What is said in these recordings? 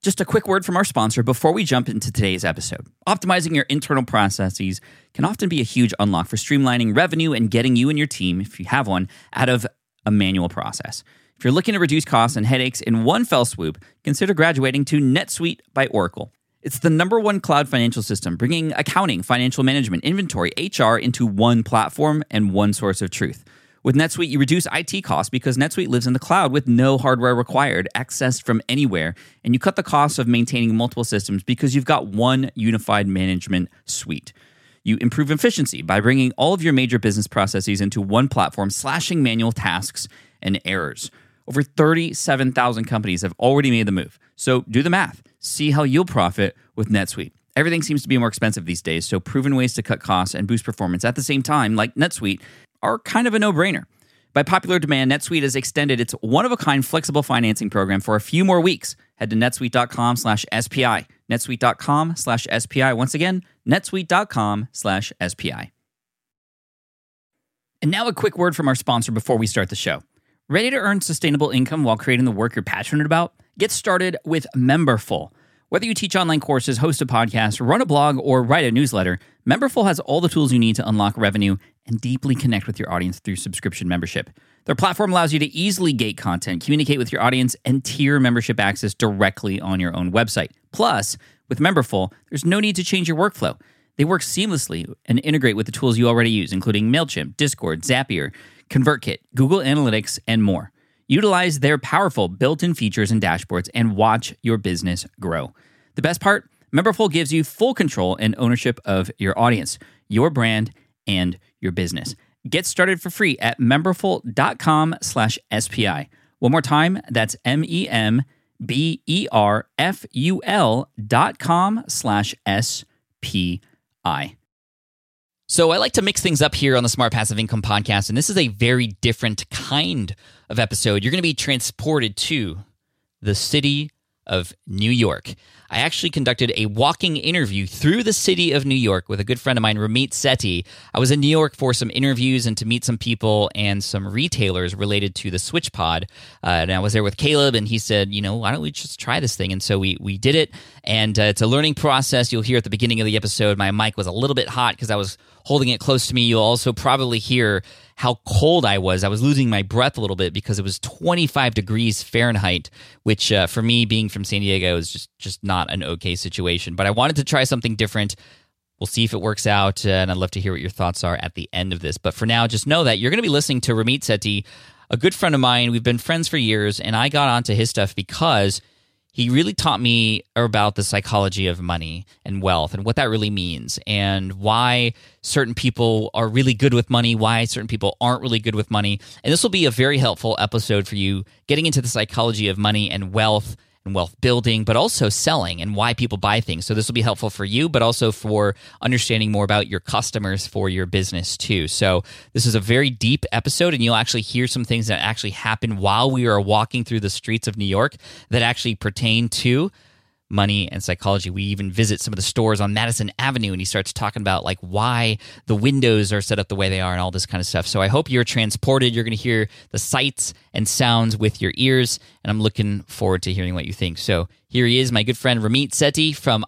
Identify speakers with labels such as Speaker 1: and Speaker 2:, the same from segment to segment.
Speaker 1: Just a quick word from our sponsor before we jump into today's episode. Optimizing your internal processes can often be a huge unlock for streamlining revenue and getting you and your team, if you have one, out of a manual process. If you're looking to reduce costs and headaches in one fell swoop, consider graduating to NetSuite by Oracle. It's the #1 cloud financial system, bringing accounting, financial management, inventory, HR into one platform and one source of truth. With NetSuite, you reduce IT costs because NetSuite lives in the cloud with no hardware required, accessed from anywhere, and you cut the cost of maintaining multiple systems because you've got one unified management suite. You improve efficiency by bringing all of your major business processes into one platform, slashing manual tasks and errors. Over 37,000 companies have already made the move. So do the math. See how you'll profit with NetSuite. Everything seems to be more expensive these days, so proven ways to cut costs and boost performance at the same time, like NetSuite, are kind of a no-brainer. By popular demand, NetSuite has extended its one-of-a-kind flexible financing program for a few more weeks. Head to netsuite.com/SPI. netsuite.com/SPI. Once again, netsuite.com/SPI. And now a quick word from our sponsor before we start the show. Ready to earn sustainable income while creating the work you're passionate about? Get started with Memberful. Whether you teach online courses, host a podcast, run a blog, or write a newsletter, Memberful has all the tools you need to unlock revenue and deeply connect with your audience through subscription membership. Their platform allows you to easily gate content, communicate with your audience, and tier membership access directly on your own website. Plus, with Memberful, there's no need to change your workflow. They work seamlessly and integrate with the tools you already use, including MailChimp, Discord, Zapier, ConvertKit, Google Analytics, and more. Utilize their powerful built-in features and dashboards and watch your business grow. The best part? Memberful gives you full control and ownership of your audience, your brand, and your business. Get started for free at memberful.com/SPI. One more time, that's memberful.com/SPI. So I like to mix things up here on the Smart Passive Income Podcast, and this is a very different kind of episode. You're going to be transported to the city of New York. I actually conducted a walking interview through the city of New York with a good friend of mine, Ramit Sethi. I was in New York for some interviews and to meet some people and some retailers related to the SwitchPod. And I was there with Caleb, and he said, why don't we just try this thing? And so we did it, and it's a learning process. You'll hear at the beginning of the episode, my mic was a little bit hot because I was holding it close to me. You'll also probably hear how cold I was. I was losing my breath a little bit because it was 25 degrees Fahrenheit, which for me, being from San Diego, is just not an okay situation. But I wanted to try something different. We'll see if it works out, and I'd love to hear what your thoughts are at the end of this. But for now, just know that you're going to be listening to Ramit Sethi, a good friend of mine. We've been friends for years, and I got onto his stuff because he really taught me about the psychology of money and wealth and what that really means and why certain people are really good with money, why certain people aren't really good with money. And this will be a very helpful episode for you getting into the psychology of money and wealth building, but also selling and why people buy things. So this will be helpful for you, but also for understanding more about your customers for your business too. So this is a very deep episode, and you'll actually hear some things that actually happened while we were walking through the streets of New York that actually pertain to money and psychology. We even visit some of the stores on Madison Avenue, and he starts talking about like why the windows are set up the way they are and all this kind of stuff. So I hope you're transported. You're going to hear the sights and sounds with your ears, and I'm looking forward to hearing what you think. So here he is, my good friend Ramit Sethi from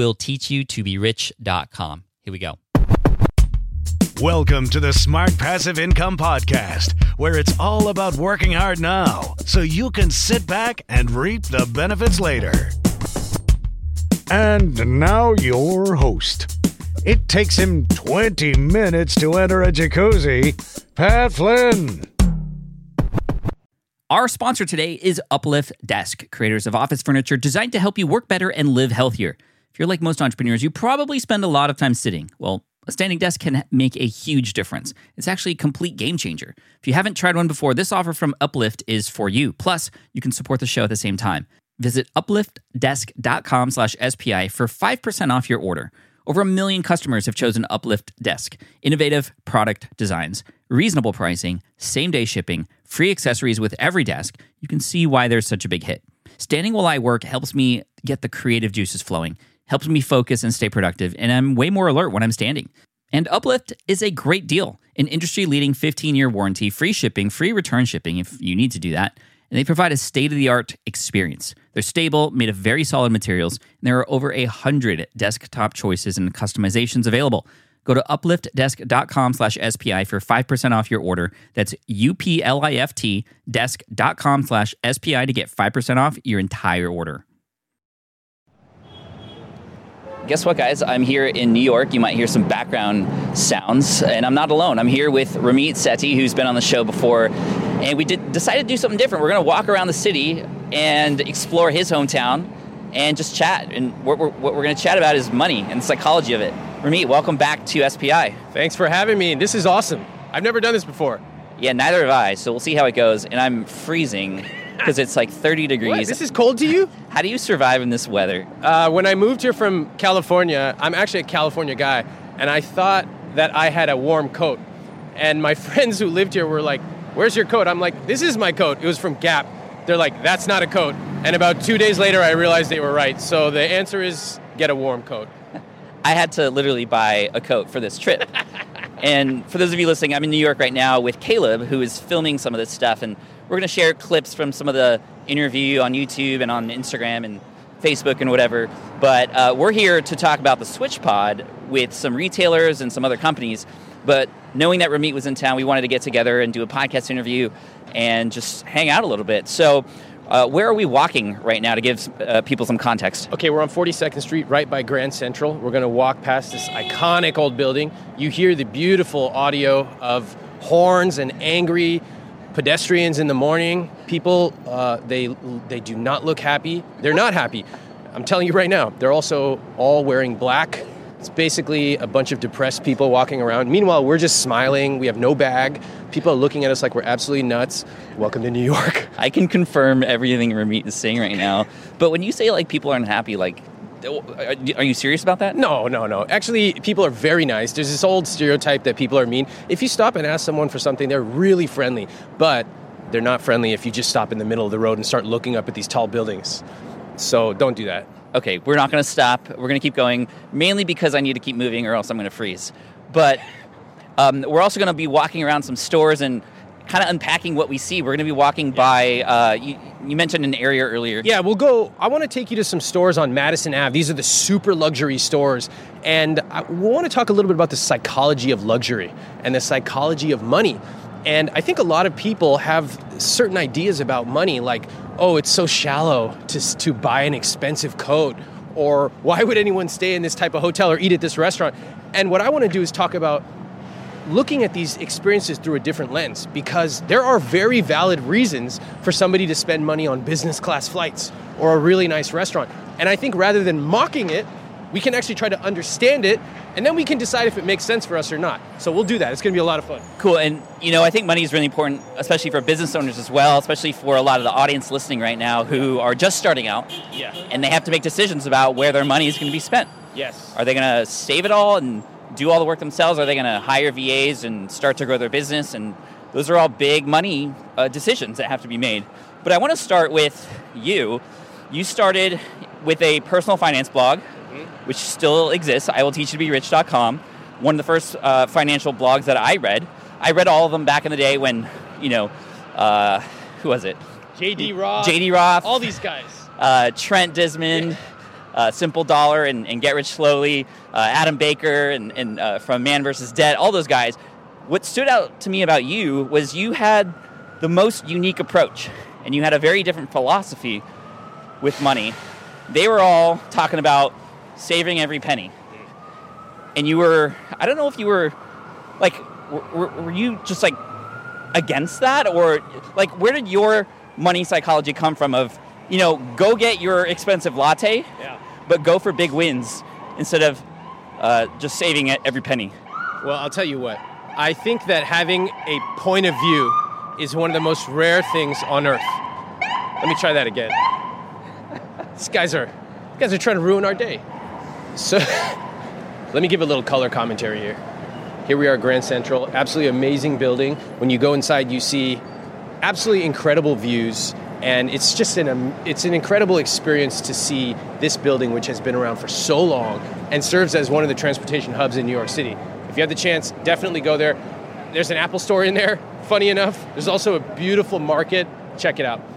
Speaker 1: IWillTeachYouToBeRich.com. Here we go.
Speaker 2: Welcome to the Smart Passive Income Podcast, where it's all about working hard now so you can sit back and reap the benefits later. And now your host. It takes him 20 minutes to enter a jacuzzi, Pat Flynn.
Speaker 1: Our sponsor today is Uplift Desk, creators of office furniture designed to help you work better and live healthier. If you're like most entrepreneurs, you probably spend a lot of time sitting. Well, a standing desk can make a huge difference. It's actually a complete game changer. If you haven't tried one before, this offer from Uplift is for you. Plus, you can support the show at the same time. Visit upliftdesk.com/SPI for 5% off your order. Over 1 million customers have chosen Uplift Desk. Innovative product designs, reasonable pricing, same-day shipping, free accessories with every desk. You can see why there's such a big hit. Standing while I work helps me get the creative juices flowing, helps me focus and stay productive, and I'm way more alert when I'm standing. And Uplift is a great deal. An industry-leading 15-year warranty, free shipping, free return shipping if you need to do that, and they provide a state-of-the-art experience. They're stable, made of very solid materials, and there are over 100 desktop choices and customizations available. Go to upliftdesk.com/SPI for 5% off your order. That's UPLIFT desk.com/SPI to get 5% off your entire order. Guess what, guys? I'm here in New York. You might hear some background sounds, and I'm not alone. I'm here with Ramit Sethi, who's been on the show before, and we decided to do something different. We're going to walk around the city and explore his hometown and just chat. And what we're going to chat about is money and the psychology of it. Ramit, welcome back to SPI.
Speaker 3: Thanks for having me. This is awesome. I've never done this before.
Speaker 1: Yeah, neither have I, so we'll see how it goes. And I'm freezing because it's like 30 degrees.
Speaker 3: What? This is cold to you?
Speaker 1: How do you survive in this weather?
Speaker 3: When I moved here from California, I'm actually a California guy, and I thought that I had a warm coat. And my friends who lived here were like, "Where's your coat?" I'm like, "This is my coat." It was from Gap. They're like, "That's not a coat." And about 2 days later, I realized they were right. So the answer is get a warm coat.
Speaker 1: I had to literally buy a coat for this trip. And for those of you listening, I'm in New York right now with Caleb, who is filming some of this stuff. And we're going to share clips from some of the interview on YouTube and on Instagram and Facebook and whatever. But we're here to talk about the SwitchPod with some retailers and some other companies. But knowing that Ramit was in town, we wanted to get together and do a podcast interview and just hang out a little bit. So where are we walking right now to give people some context?
Speaker 3: Okay, we're on 42nd Street, right by Grand Central. We're going to walk past this iconic old building. You hear the beautiful audio of horns and angry pedestrians in the morning. People, they do not look happy. They're not happy. I'm telling you right now, they're also all wearing black. It's basically a bunch of depressed people walking around. Meanwhile, we're just smiling. We have no bag. People are looking at us like we're absolutely nuts. Welcome to New York.
Speaker 1: I can confirm everything Ramit is saying right now. But when you say like people aren't happy, like, are you serious about that?
Speaker 3: No. Actually, people are very nice. There's this old stereotype that people are mean. If you stop and ask someone for something, they're really friendly. But they're not friendly if you just stop in the middle of the road and start looking up at these tall buildings. So don't do that.
Speaker 1: Okay, we're not going to stop. We're going to keep going, mainly because I need to keep moving or else I'm going to freeze. But we're also going to be walking around some stores and kind of unpacking what we see. We're going to be walking by, you mentioned an area earlier.
Speaker 3: Yeah, we'll go, I want to take you to some stores on Madison Ave. These are the super luxury stores. And we want to talk a little bit about the psychology of luxury and the psychology of money. And I think a lot of people have certain ideas about money, like, oh, it's so shallow to buy an expensive coat, or why would anyone stay in this type of hotel or eat at this restaurant? And what I want to do is talk about looking at these experiences through a different lens, because there are very valid reasons for somebody to spend money on business class flights or a really nice restaurant. And I think rather than mocking it, we can actually try to understand it, and then we can decide if it makes sense for us or not. So we'll do that. It's going to be a lot of fun.
Speaker 1: Cool. And, I think money is really important, especially for business owners as well, especially for a lot of the audience listening right now who are just starting out.
Speaker 3: Yeah.
Speaker 1: And they have to make decisions about where their money is going to be spent.
Speaker 3: Yes.
Speaker 1: Are they going to save it all and do all the work themselves? Are they going to hire VAs and start to grow their business? And those are all big money decisions that have to be made. But I want to start with you. You started with a personal finance blog, which still exists, iwillteachyoutoberich.com. One of the first financial blogs that I read. I read all of them back in the day when, who was it?
Speaker 3: J.D. Roth.
Speaker 1: J.D. Roth.
Speaker 3: All these guys.
Speaker 1: Trent Disman, Simple Dollar and Get Rich Slowly, Adam Baker and from Man vs. Debt, all those guys. What stood out to me about you was you had the most unique approach, and you had a very different philosophy with money. They were all talking about saving every penny. And you were, I don't know if you were, like, were you just, like, against that? Or, like, where did your money psychology come from of, go get your expensive latte, but go for big wins instead of just saving every penny?
Speaker 3: Well, I'll tell you what. I think that having a point of view is one of the most rare things on earth. Let me try that again. These guys are trying to ruin our day. So, let me give a little color commentary here. Here we are at Grand Central, absolutely amazing building. When you go inside, you see absolutely incredible views, and it's just it's an incredible experience to see this building, which has been around for so long and serves as one of the transportation hubs in New York City. If you have the chance, definitely go there. There's an Apple store in there, funny enough. There's also a beautiful market. Check it out.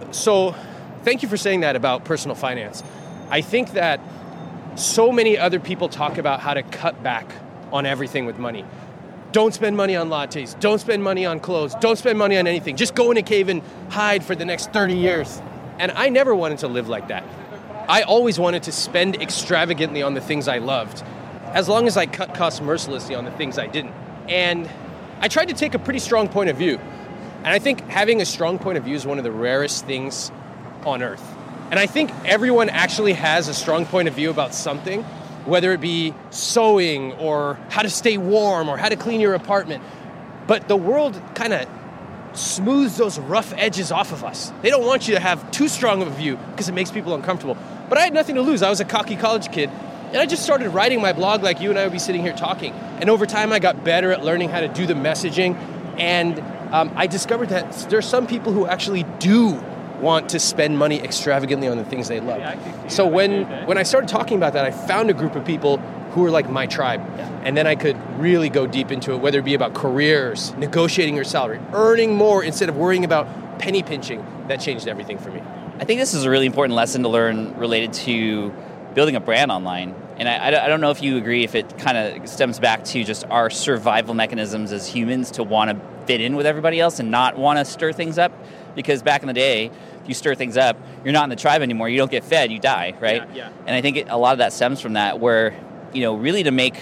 Speaker 3: So thank you for saying that about personal finance. I think that so many other people talk about how to cut back on everything with money. Don't spend money on lattes. Don't spend money on clothes. Don't spend money on anything. Just go in a cave and hide for the next 30 years. And I never wanted to live like that. I always wanted to spend extravagantly on the things I loved, as long as I cut costs mercilessly on the things I didn't. And I tried to take a pretty strong point of view. And I think having a strong point of view is one of the rarest things on earth. And I think everyone actually has a strong point of view about something, whether it be sewing or how to stay warm or how to clean your apartment. But the world kind of smooths those rough edges off of us. They don't want you to have too strong of a view because it makes people uncomfortable. But I had nothing to lose. I was a cocky college kid. And I just started writing my blog like you and I would be sitting here talking. And over time, I got better at learning how to do the messaging. And I discovered that there's some people who actually do want to spend money extravagantly on the things they love. So when I started talking about that, I found a group of people who were like my tribe. And then I could really go deep into it, whether it be about careers, negotiating your salary, earning more instead of worrying about penny pinching. That changed everything for me.
Speaker 4: I think this is a really important lesson to learn related to building a brand online. And I don't know if you agree, if it kind of stems back to just our survival mechanisms as humans to want to fit in with everybody else and not want to stir things up. Because back in the day, if you stir things up, you're not in the tribe anymore. You don't get fed, you die, right?
Speaker 3: Yeah.
Speaker 4: And I think a lot of that stems from that, where, really to make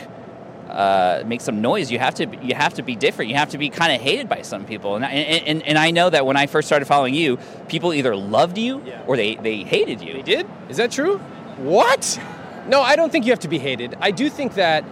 Speaker 4: some noise, you have to be different. You have to be kind of hated by some people. And I know that when I first started following you, people either loved you or they hated you.
Speaker 3: They did? Is that true? What? No, I don't think you have to be hated. I do think that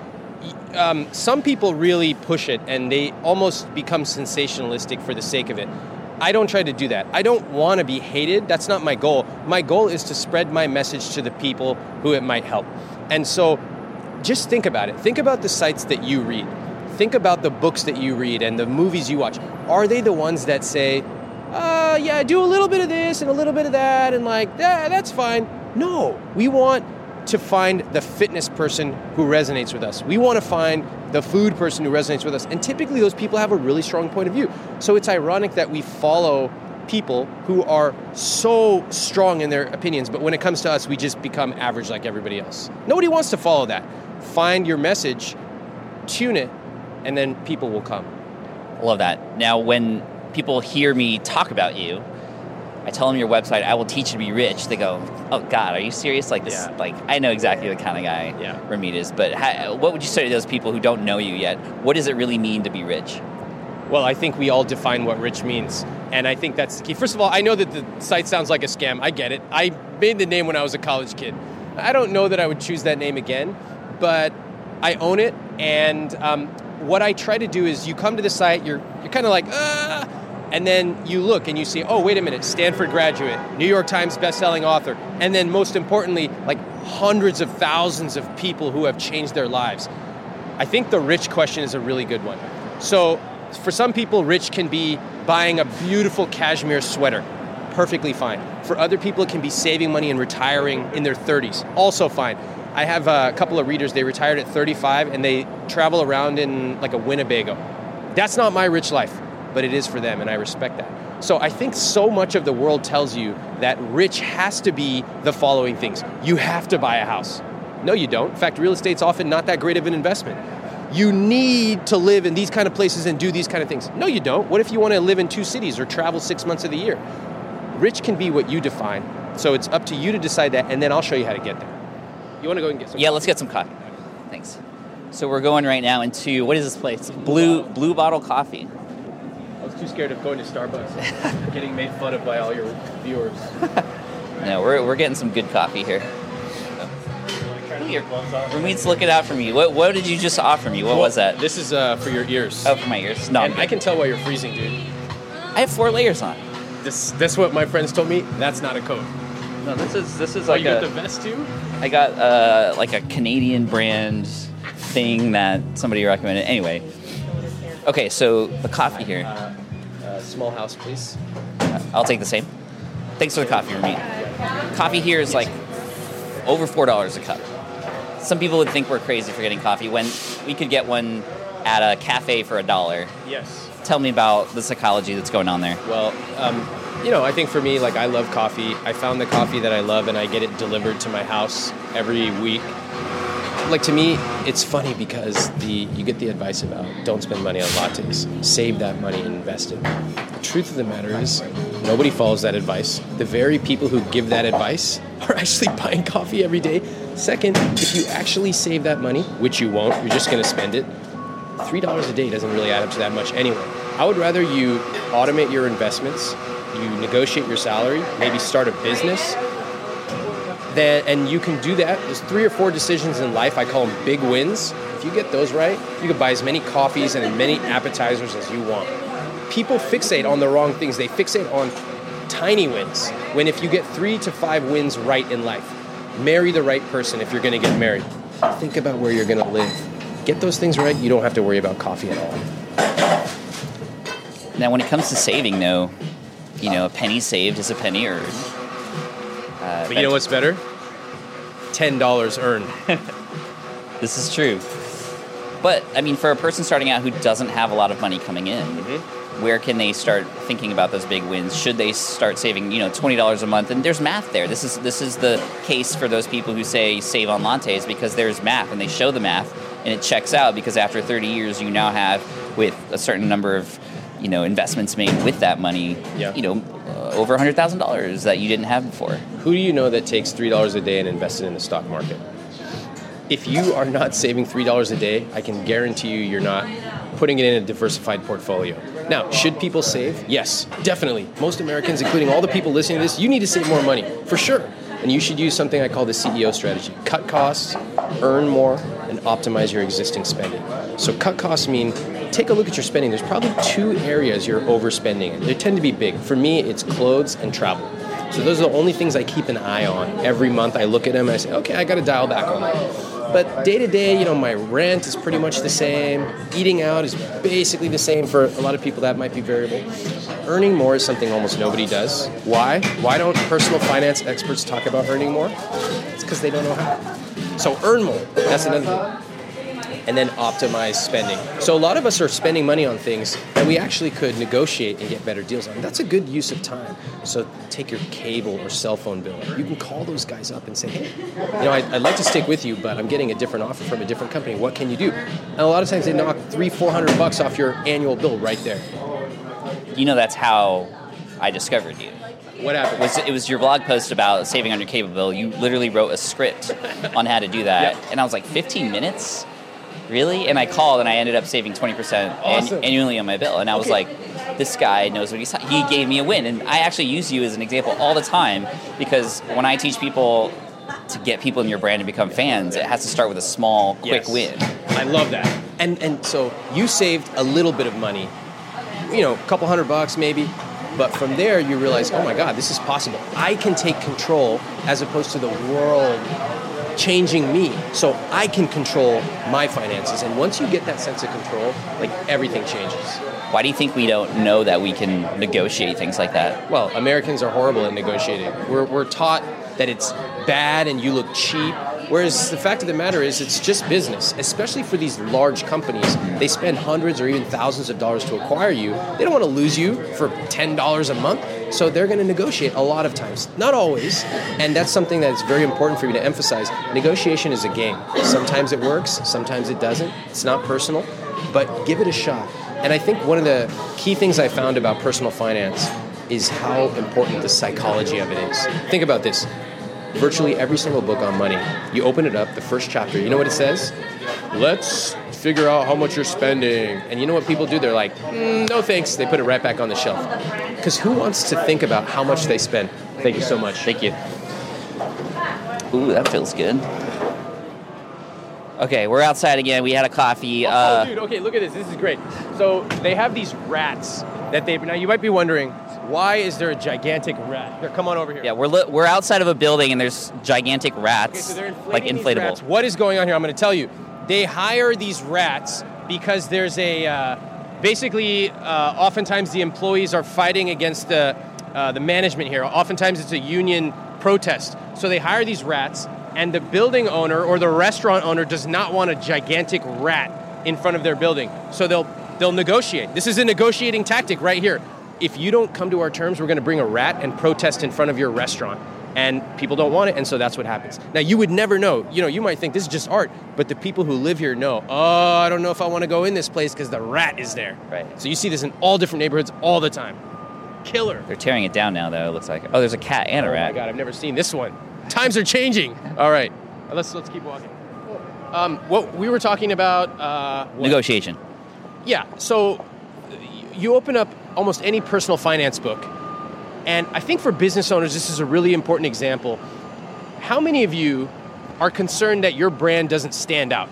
Speaker 3: some people really push it and they almost become sensationalistic for the sake of it. I don't try to do that. I don't want to be hated. That's not my goal. My goal is to spread my message to the people who it might help. And so just think about it. Think about the sites that you read. Think about the books that you read and the movies you watch. Are they the ones that say, yeah, do a little bit of this and a little bit of that and that's fine? No, we want to find the fitness person who resonates with us. We want to find the food person who resonates with us. And typically those people have a really strong point of view. So it's ironic that we follow people who are so strong in their opinions, but when it comes to us, we just become average like everybody else. Nobody wants to follow that. Find your message, tune it, and then people will come.
Speaker 4: I love that. Now, when people hear me talk about you, I tell them your website, I will teach you to be rich. They go, oh God, are you serious? Like this, I know exactly the kind of guy Ramit is, but what would you say to those people who don't know you yet? What does it really mean to be rich?
Speaker 3: Well, I think we all define what rich means. And I think that's the key. First of all, I know that the site sounds like a scam. I get it. I made the name when I was a college kid. I don't know that I would choose that name again, but I own it. And what I try to do is you come to the site, you're kind of like, and then you look and you see, oh, wait a minute, Stanford graduate, New York Times bestselling author, and then most importantly, like hundreds of thousands of people who have changed their lives. I think the rich question is a really good one. So for some people, rich can be buying a beautiful cashmere sweater. Perfectly fine. For other people, it can be saving money and retiring in their 30s. Also fine. I have a couple of readers, they retired at 35 and they travel around in like a Winnebago. That's not my rich life, but it is for them, and I respect that. So I think so much of the world tells you that rich has to be the following things. You have to buy a house. No, you don't. In fact, real estate's often not that great of an investment. You need to live in these kind of places and do these kind of things. No, you don't. What if you want to live in 2 cities or travel 6 months of the year? Rich can be what you define. So it's up to you to decide that, and then I'll show you how to get there. You want to go and get some coffee?
Speaker 4: Let's get some coffee. Thanks. So we're going right now into, what is this place? Blue Bottle Coffee.
Speaker 3: I was too scared of going to Starbucks and getting made fun of by all your viewers.
Speaker 4: No, we're getting some good coffee here. Ramit's looking out for me. What did you just offer me? What was that?
Speaker 3: This is for your ears.
Speaker 4: Oh, for my ears. No,
Speaker 3: and I can tell why you're freezing, dude.
Speaker 4: I have 4 layers on.
Speaker 3: That's what my friends told me. That's not a coat.
Speaker 4: No, this is like
Speaker 3: you got the vest too?
Speaker 4: I got like a Canadian brand thing that somebody recommended. Anyway. Okay, so the coffee here.
Speaker 3: Small house, please.
Speaker 4: I'll take the same. Thanks for the coffee, Ramit. Coffee here is like over $4 a cup. Some people would think we're crazy for getting coffee when we could get one at a cafe for $1.
Speaker 3: Yes.
Speaker 4: Tell me about the psychology that's going on there.
Speaker 3: Well, I think for me, like, I love coffee. I found the coffee that I love, and I get it delivered to my house every week. Like, to me, it's funny because you get the advice about don't spend money on lattes. Save that money and invest it. The truth of the matter is, nobody follows that advice. The very people who give that advice are actually buying coffee every day. Second, if you actually save that money, which you won't, you're just going to spend it, $3 a day doesn't really add up to that much anyway. I would rather you automate your investments, you negotiate your salary, maybe start a business, and you can do that. There's 3 or 4 decisions in life. I call them big wins. If you get those right, you can buy as many coffees and as many appetizers as you want. People fixate on the wrong things. They fixate on tiny wins, when if you get 3 to 5 wins right in life, marry the right person if you're going to get married. Think about where you're going to live. Get those things right, you don't have to worry about coffee at all.
Speaker 4: Now, when it comes to saving, though, a penny saved is a penny earned.
Speaker 3: But you know what's better? $10 earned.
Speaker 4: This is true. But, I mean, for a person starting out who doesn't have a lot of money coming in, where can they start thinking about those big wins? Should they start saving, $20 a month? And there's math there. This is the case for those people who say save on lattes, because there's math, and they show the math, and it checks out, because after 30 years, you now have, with a certain number of, investments made with that money, over $100,000 that you didn't have before.
Speaker 3: Who do you know that takes $3 a day and invests it in the stock market? If you are not saving $3 a day, I can guarantee you're not putting it in a diversified portfolio. Now, should people save? Yes, definitely. Most Americans, including all the people listening to this, you need to save more money, for sure. And you should use something I call the CEO strategy. Cut costs, earn more, and optimize your existing spending. So cut costs mean take a look at your spending. There's probably 2 areas you're overspending in. They tend to be big. For me, it's clothes and travel. So those are the only things I keep an eye on. Every month I look at them and I say, okay, I got to dial back on that. But day to day, my rent is pretty much the same. Eating out is basically the same. For a lot of people, that might be variable. Earning more is something almost nobody does. Why? Why don't personal finance experts talk about earning more? It's because they don't know how. So earn more. That's another thing. And then optimize spending. So a lot of us are spending money on things that we actually could negotiate and get better deals on. That's a good use of time. So take your cable or cell phone bill. You can call those guys up and say, hey, I'd like to stick with you, but I'm getting a different offer from a different company. What can you do? And a lot of times they knock $300-$400 off your annual bill right there.
Speaker 4: That's how I discovered you.
Speaker 3: What happened?
Speaker 4: It was your blog post about saving on your cable bill. You literally wrote a script on how to do that. Yep. And I was like, 15 minutes? Really? And I called, and I ended up saving 20% annually on my bill. And I was like, this guy knows what he's talking. He gave me a win. And I actually use you as an example all the time, because when I teach people to get people in your brand and become fans, it has to start with a small, quick win.
Speaker 3: I love that. And so you saved a little bit of money, a couple $100 maybe. But from there, you realize, oh my God, this is possible. I can take control as opposed to the world changing me, so I can control my finances. And once you get that sense of control, everything changes.
Speaker 4: Why do you think we don't know that we can negotiate things like that?
Speaker 3: Well, Americans are horrible at negotiating. We're taught that it's bad and you look cheap, whereas the fact of the matter is it's just business, especially for these large companies. They spend hundreds or even thousands of dollars to acquire you. They don't want to lose you for $10 a month. So they're going to negotiate a lot of times. Not always, and that's something that's very important for me to emphasize. Negotiation is a game. Sometimes it works, sometimes it doesn't. It's not personal, but give it a shot. And I think one of the key things I found about personal finance is how important the psychology of it is. Think about this. Virtually every single book on money, you open it up, the first chapter, you know what it says? Let's figure out how much you're spending. And you know what people do? They're like, no thanks. They put it right back on the shelf. Because who wants to think about how much they spend? Thank you so much.
Speaker 4: Thank you. Ooh, that feels good. Okay, we're outside again. We had a coffee.
Speaker 3: Dude, okay, look at this. This is great. So they have these rats that now you might be wondering, why is there a gigantic rat? Here, come on over here.
Speaker 4: Yeah, we're outside of a building and there's gigantic rats,
Speaker 3: okay, so they're
Speaker 4: like inflatable.
Speaker 3: Rats. What is going on here? I'm going to tell you. They hire these rats because there's oftentimes the employees are fighting against the management here. Oftentimes it's a union protest. So they hire these rats, and the building owner or the restaurant owner does not want a gigantic rat in front of their building. So they'll negotiate. This is a negotiating tactic right here. if you don't come to our terms, we're going to bring a rat and protest in front of your restaurant. And people don't want it, and so that's what happens. Now, you would never know. You might think this is just art, but the people who live here know, I don't know if I want to go in this place because the rat is there.
Speaker 4: Right.
Speaker 3: So you see this in all different neighborhoods all the time. Killer.
Speaker 4: They're tearing it down now, though, it looks like. Oh, there's a cat and a rat.
Speaker 3: Oh, my God, I've never seen this one. Times are changing. All right. Let's keep walking. What we were talking about...
Speaker 4: Negotiation.
Speaker 3: Yeah. So you open up almost any personal finance book, and I think for business owners, this is a really important example. How many of you are concerned that your brand doesn't stand out?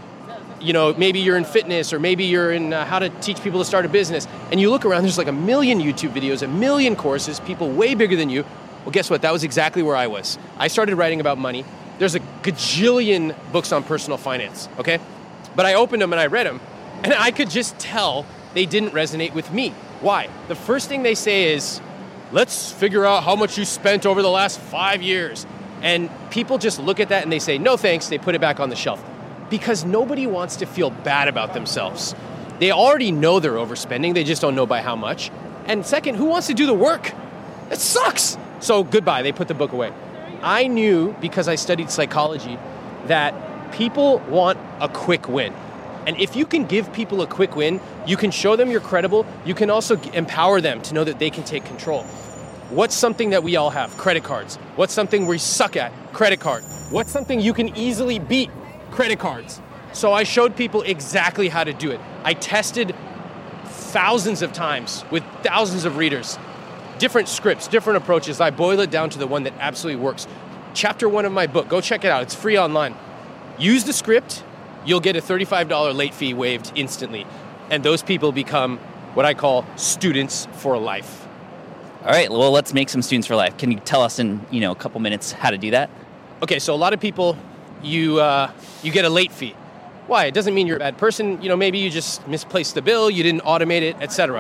Speaker 3: Maybe you're in fitness, or maybe you're in how to teach people to start a business, and you look around, there's like 1 million YouTube videos, 1 million courses, people way bigger than you. Well, guess what? That was exactly where I was. I started writing about money. There's a gajillion books on personal finance, okay? But I opened them and I read them, and I could just tell they didn't resonate with me. Why? The first thing they say is, let's figure out how much you spent over the last 5 years. And people just look at that and they say, no thanks, they put it back on the shelf. Because nobody wants to feel bad about themselves. They already know they're overspending, they just don't know by how much. And second, who wants to do the work? It sucks! So goodbye, they put the book away. I knew, because I studied psychology, that people want a quick win. And if you can give people a quick win, you can show them you're credible, you can also empower them to know that they can take control. What's something that we all have? Credit cards. What's something we suck at? Credit card. What's something you can easily beat? Credit cards. So I showed people exactly how to do it. I tested thousands of times with thousands of readers. Different scripts, different approaches. I boil it down to the one that absolutely works. Chapter 1 of my book, go check it out. It's free online. Use the script, you'll get a $35 late fee waived instantly. And those people become what I call students for life.
Speaker 4: All right, well, let's make some students for life. Can you tell us in a couple minutes how to do that?
Speaker 3: Okay, so a lot of people, you get a late fee. Why? It doesn't mean you're a bad person. Maybe you just misplaced the bill, you didn't automate it, etc.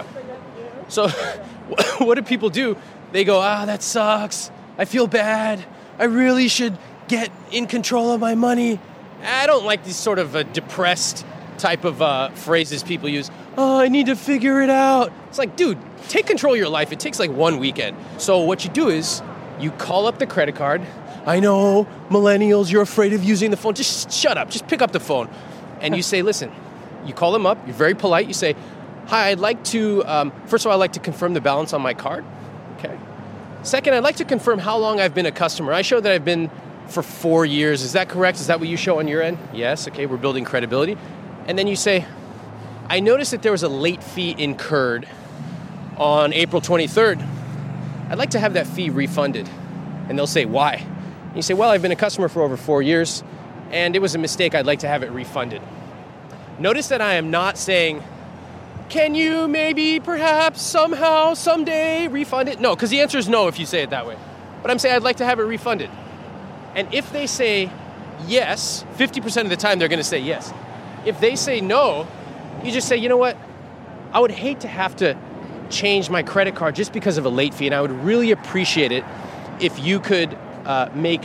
Speaker 3: So what do people do? They go, that sucks. I feel bad. I really should get in control of my money. I don't like these sort of depressed type of phrases people use. I need to figure it out. It's like, dude, take control of your life. It takes like 1 weekend. So what you do is you call up the credit card. I know, millennials, you're afraid of using the phone. Just shut up. Just pick up the phone. And you say, listen, you call them up. You're very polite. You say, hi, I'd like to, first of all, I'd like to confirm the balance on my card. Okay. Second, I'd like to confirm how long I've been a customer. I show that I've been for 4 years. Is that correct? Is that what you show on your end? Yes. Okay, we're building credibility. And then you say, I noticed that there was a late fee incurred on April 23rd. I'd like to have that fee refunded. And they'll say, why? And you say, well, I've been a customer for over 4 years, and it was a mistake. I'd like to have it refunded. Notice that I am not saying, can you maybe, perhaps, somehow, someday refund it? No, because the answer is no if you say it that way. But I'm saying I'd like to have it refunded. And if they say yes, 50% of the time they're going to say yes. If they say no, you just say, you know what? I would hate to have to change my credit card just because of a late fee, and I would really appreciate it if you could make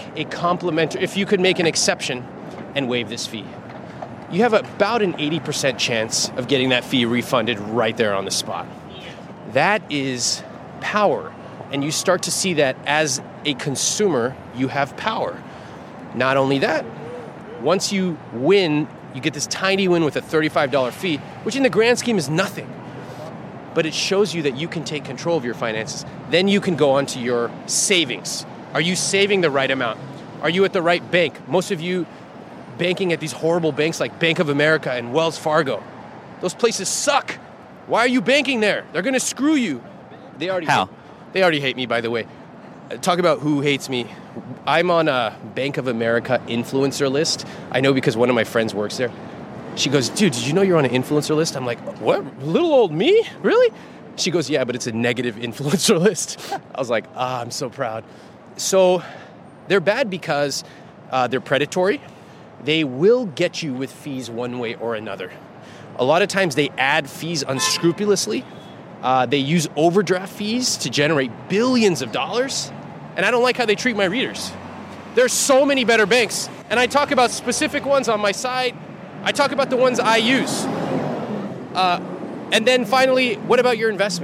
Speaker 3: an exception and waive this fee. You have about an 80% chance of getting that fee refunded right there on the spot. That is power, and you start to see that as a consumer, you have power. Not only that, once you win, you get this tiny win with a $35 fee, which in the grand scheme is nothing. But it shows you that you can take control of your finances. Then you can go on to your savings. Are you saving the right amount? Are you at the right bank? Most of you banking at these horrible banks like Bank of America and Wells Fargo. Those places suck. Why are you banking there? They're going to screw you. They already hate me, by the way. Talk about who hates me. I'm on a Bank of America influencer list. I know because one of my friends works there. She goes, dude, did you know you're on an influencer list? I'm like, what? Little old me? Really? She goes, yeah, but it's a negative influencer list. I was like, I'm so proud. So they're bad because they're predatory. They will get you with fees one way or another. A lot of times they add fees unscrupulously. They use overdraft fees to generate billions of dollars. And I don't like how they treat my readers. There's so many better banks. And I talk about specific ones on my site. I talk about the ones I use. And then finally, what about your investments?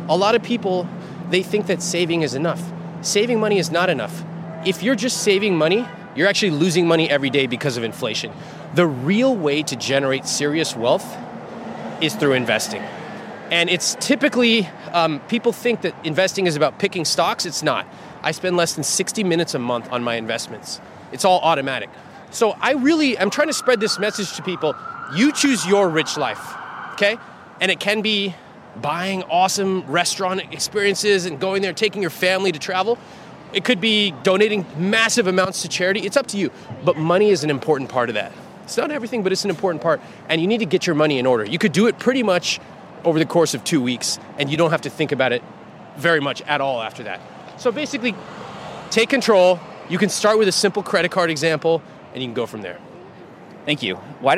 Speaker 3: A lot of people, they think that saving is enough. Saving money is not enough. If you're just saving money, you're actually losing money every day because of inflation. The real way to generate serious wealth is through investing. And it's typically, people think that investing is about picking stocks. It's not. I spend less than 60 minutes a month on my investments. It's all automatic. So I'm trying to spread this message to people. You choose your rich life, okay? And it can be buying awesome restaurant experiences and going there, taking your family to travel. It could be donating massive amounts to charity. It's up to you. But money is an important part of that. It's not everything, but it's an important part. And you need to get your money in order. You could do it pretty much over the course of 2 weeks, and you don't have to think about it very much at all after that. So basically, take control. You can start with a simple credit card example, and you can go from there.
Speaker 4: Thank you. Why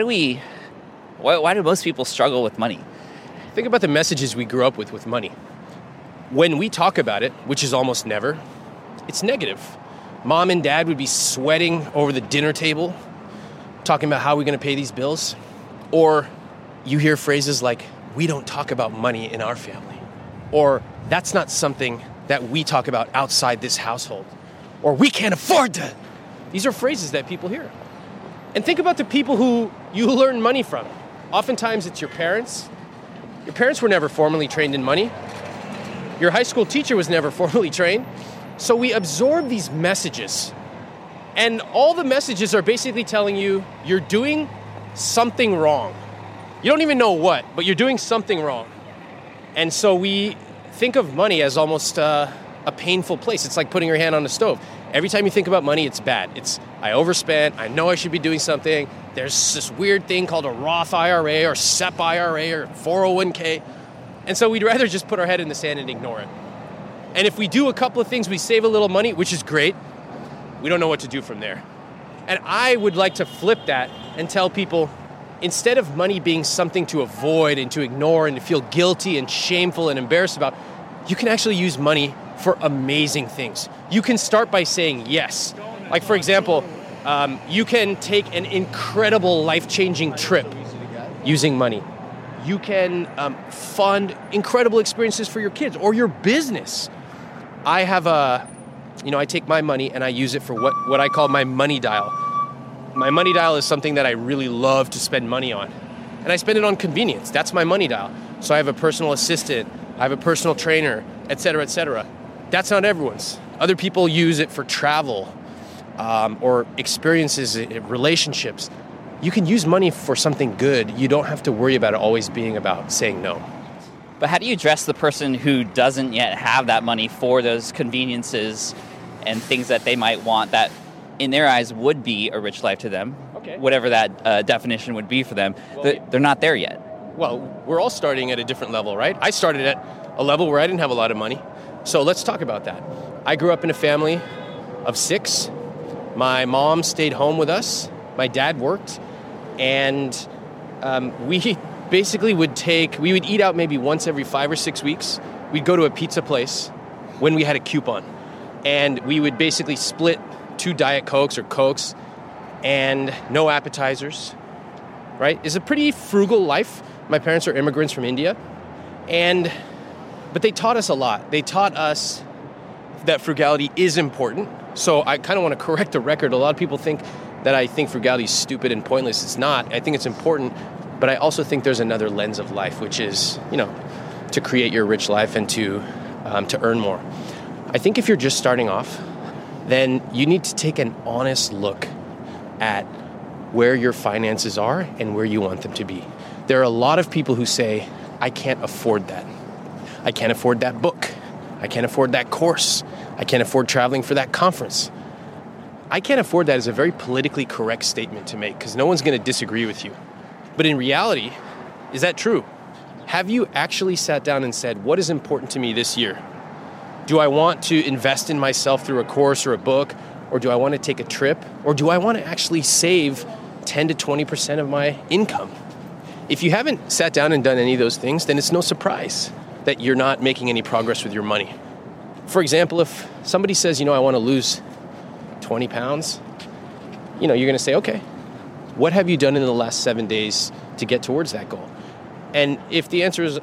Speaker 4: do most people struggle with money?
Speaker 3: Think about the messages we grew up with money. When we talk about it, which is almost never, it's negative. Mom and dad would be sweating over the dinner table, talking about how we're going to pay these bills. Or you hear phrases like, we don't talk about money in our family. Or that's not something that we talk about outside this household. Or we can't afford to. These are phrases that people hear. And think about the people who you learn money from. Oftentimes it's your parents. Your parents were never formally trained in money. Your high school teacher was never formally trained. So we absorb these messages. And all the messages are basically telling you you're doing something wrong. You don't even know what, but you're doing something wrong. And so we think of money as almost a painful place. It's like putting your hand on the stove. Every time you think about money, it's bad. It's, I overspent, I know I should be doing something. There's this weird thing called a Roth IRA or SEP IRA or 401k. And so we'd rather just put our head in the sand and ignore it. And if we do a couple of things, we save a little money, which is great. We don't know what to do from there. And I would like to flip that and tell people, instead of money being something to avoid and to ignore and to feel guilty and shameful and embarrassed about, you can actually use money for amazing things. You can start by saying yes. Like, for example, you can take an incredible life-changing trip using money. You can fund incredible experiences for your kids or your business. I have I take my money and I use it for what I call my money dial. My money dial is something that I really love to spend money on. And I spend it on convenience. That's my money dial. So I have a personal assistant, I have a personal trainer, et cetera, et cetera. That's not everyone's. Other people use it for travel or experiences, relationships. You can use money for something good. You don't have to worry about it always being about saying no.
Speaker 4: But how do you address the person who doesn't yet have that money for those conveniences and things that they might want that in their eyes would be a rich life to them, whatever that definition would be for them? They're not there yet.
Speaker 3: Well, we're all starting at a different level, right? I started at a level where I didn't have a lot of money. So let's talk about that. I grew up in a family of 6. My mom stayed home with us. My dad worked. And we basically would eat out maybe once every 5 or 6 weeks. We'd go to a pizza place when we had a coupon. And we would basically split 2 Diet Cokes or Cokes and no appetizers, right? It's a pretty frugal life. My parents are immigrants from India. But they taught us a lot. They taught us that frugality is important. So I kind of want to correct the record. A lot of people think that I think frugality is stupid and pointless. It's not. I think it's important. But I also think there's another lens of life, which is, to create your rich life and to earn more. I think if you're just starting off, then you need to take an honest look at where your finances are and where you want them to be. There are a lot of people who say, I can't afford that. I can't afford that book. I can't afford that course. I can't afford traveling for that conference. I can't afford that is a very politically correct statement to make because no one's going to disagree with you. But in reality, is that true? Have you actually sat down and said, what is important to me this year? Do I want to invest in myself through a course or a book? Or do I want to take a trip? Or do I want to actually save 10 to 20% of my income? If you haven't sat down and done any of those things, then it's no surprise that you're not making any progress with your money. For example, if somebody says, I want to lose 20 pounds, you're going to say, okay, what have you done in the last 7 days to get towards that goal? And if the answer is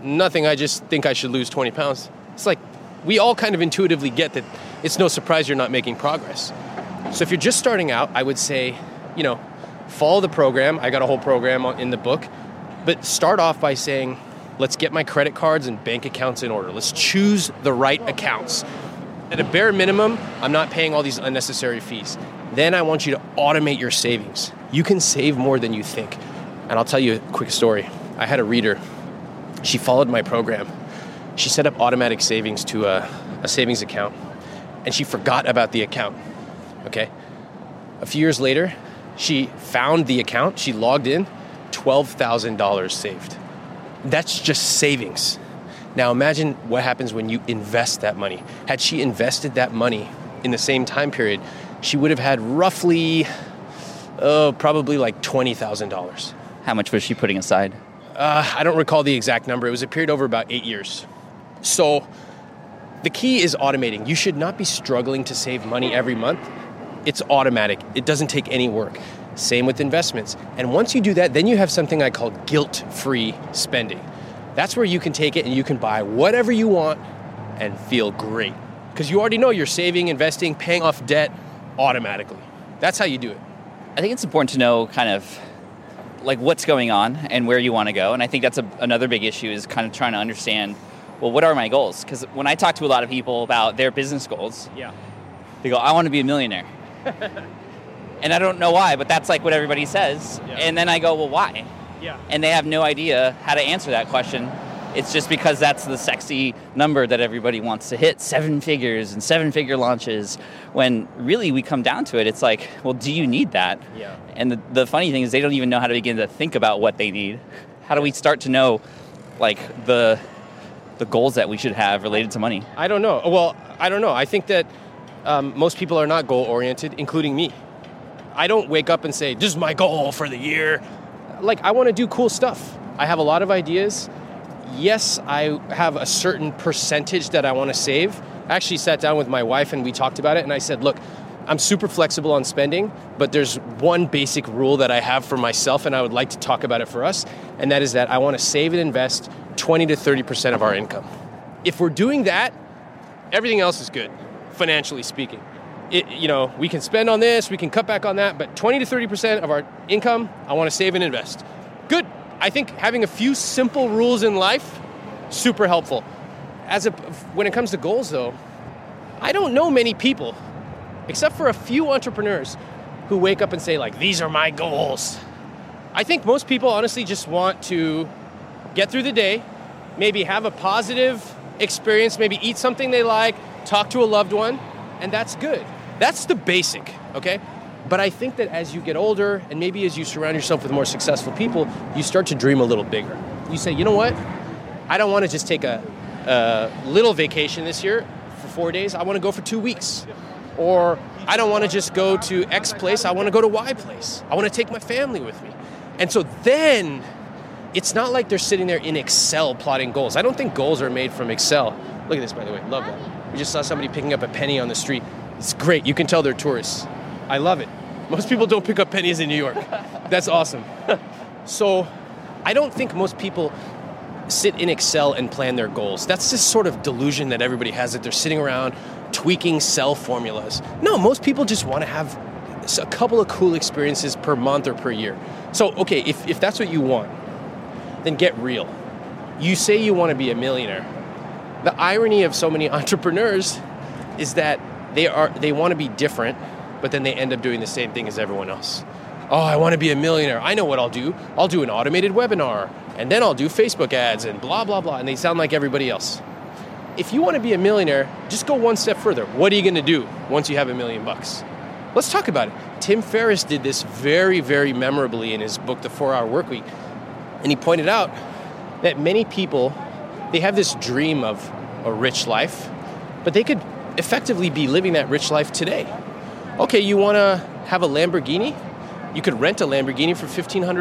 Speaker 3: nothing. I just think I should lose 20 pounds. It's like we all kind of intuitively get that it's no surprise you're not making progress. So if you're just starting out, I would say, follow the program. I got a whole program in the book. But start off by saying, let's get my credit cards and bank accounts in order. Let's choose the right accounts. At a bare minimum, I'm not paying all these unnecessary fees. Then I want you to automate your savings. You can save more than you think. And I'll tell you a quick story. I had a reader. She followed my program. She set up automatic savings to a savings account, and she forgot about the account, okay? A few years later, she found the account. She logged in, $12,000 saved. That's just savings. Now imagine what happens when you invest that money. Had she invested that money in the same time period, she would have had roughly, probably like $20,000.
Speaker 4: How much was she putting aside?
Speaker 3: I don't recall the exact number. It was a period over about 8 years. So the key is automating. You should not be struggling to save money every month. It's automatic. It doesn't take any work. Same with investments. And once you do that, then you have something I call guilt-free spending. That's where you can take it and you can buy whatever you want and feel great. Because you already know you're saving, investing, paying off debt automatically. That's how you do it.
Speaker 4: I think it's important to know kind of like what's going on and where you want to go. And I think that's another big issue is kind of trying to understand, well, what are my goals? Because when I talk to a lot of people about their business goals, they go, I want to be a millionaire. And I don't know why, but that's like what everybody says. Yeah. And then I go, well, why? Yeah. And they have no idea how to answer that question. It's just because that's the sexy number that everybody wants to hit, 7 figures and 7-figure launches, when really we come down to it, it's like, well, do you need that? Yeah. And the funny thing is they don't even know how to begin to think about what they need. How do we start to know, like, the goals that we should have related to money?
Speaker 3: I don't know. Well, I don't know. I think that most people are not goal-oriented, including me. I don't wake up and say, this is my goal for the year. Like, I want to do cool stuff. I have a lot of ideas. Yes, I have a certain percentage that I want to save. I actually sat down with my wife and we talked about it, and I said, look, I'm super flexible on spending, but there's one basic rule that I have for myself, and I would like to talk about it for us, and that is that I want to save and invest 20 to 30% of our income. If we're doing that, everything else is good, financially speaking. We can spend on this, we can cut back on that, but 20 to 30% of our income, I want to save and invest. Good. I think having a few simple rules in life, super helpful. When it comes to goals, though, I don't know many people, except for a few entrepreneurs, who wake up and say, like, these are my goals. I think most people honestly just want to get through the day, maybe have a positive experience, maybe eat something they like, talk to a loved one, and that's good. That's the basic, okay? But I think that as you get older, and maybe as you surround yourself with more successful people, you start to dream a little bigger. You say, you know what? I don't want to just take a little vacation this year for 4 days. I want to go for 2 weeks. Or I don't want to just go to X place. I want to go to Y place. I want to take my family with me. And so then it's not like they're sitting there in Excel plotting goals. I don't think goals are made from Excel. Look at this, by the way. Love that. We just saw somebody picking up a penny on the street. It's great. You can tell they're tourists. I love it. Most people don't pick up pennies in New York. That's awesome. So I don't think most people sit in Excel and plan their goals. That's this sort of delusion that everybody has, that they're sitting around tweaking cell formulas. No, most people just want to have a couple of cool experiences per month or per year. So, okay, if that's what you want, then get real. You say you want to be a millionaire. The irony of so many entrepreneurs is that they want to be different, but then they end up doing the same thing as everyone else. Oh, I want to be a millionaire. I know what I'll do. I'll do an automated webinar, and then I'll do Facebook ads and blah, blah, blah, and they sound like everybody else. If you want to be a millionaire, just go one step further. What are you going to do once you have $1 million? Let's talk about it. Tim Ferriss did this very, very memorably in his book, The 4-Hour Workweek, and he pointed out that many people, they have this dream of a rich life, but they could effectively be living that rich life today. Okay, you want to have a Lamborghini? You could rent a Lamborghini for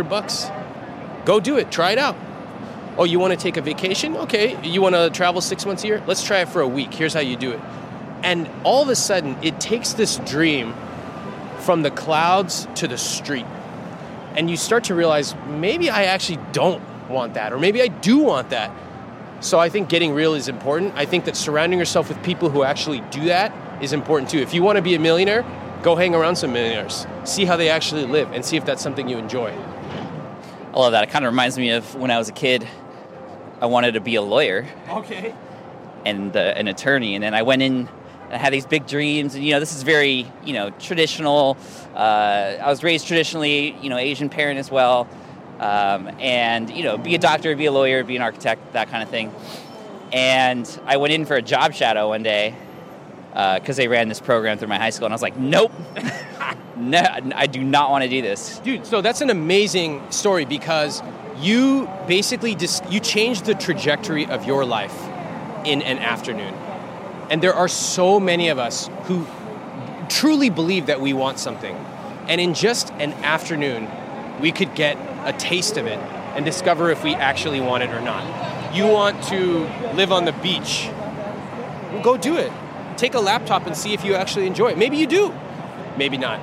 Speaker 3: $1,500. Go do it. Try it out. Oh, you want to take a vacation? Okay, you want to travel 6 months a year? Let's try it for a week. Here's how you do it. And all of a sudden, it takes this dream from the clouds to the street. And you start to realize, maybe I actually don't want that, or maybe I do want that. So I think getting real is important. I think that surrounding yourself with people who actually do that is important too. If you want to be a millionaire, go hang around some millionaires. See how they actually live and see if that's something you enjoy.
Speaker 4: I love that. It kind of reminds me of when I was a kid, I wanted to be a lawyer.
Speaker 3: Okay.
Speaker 4: And an attorney. And then I went in and I had these big dreams. And, this is very, traditional. I was raised traditionally, Asian parent as well. And, be a doctor, be a lawyer, be an architect, that kind of thing. And I went in for a job shadow one day because they ran this program through my high school. And I was like, nope, no, I do not want to do this.
Speaker 3: Dude, so that's an amazing story because you basically you changed the trajectory of your life in an afternoon. And there are so many of us who truly believe that we want something. And in just an afternoon, we could get a taste of it and discover if we actually want it or not. You want to live on the beach? Well, go do it. Take a laptop and see if you actually enjoy it. Maybe you do. Maybe not.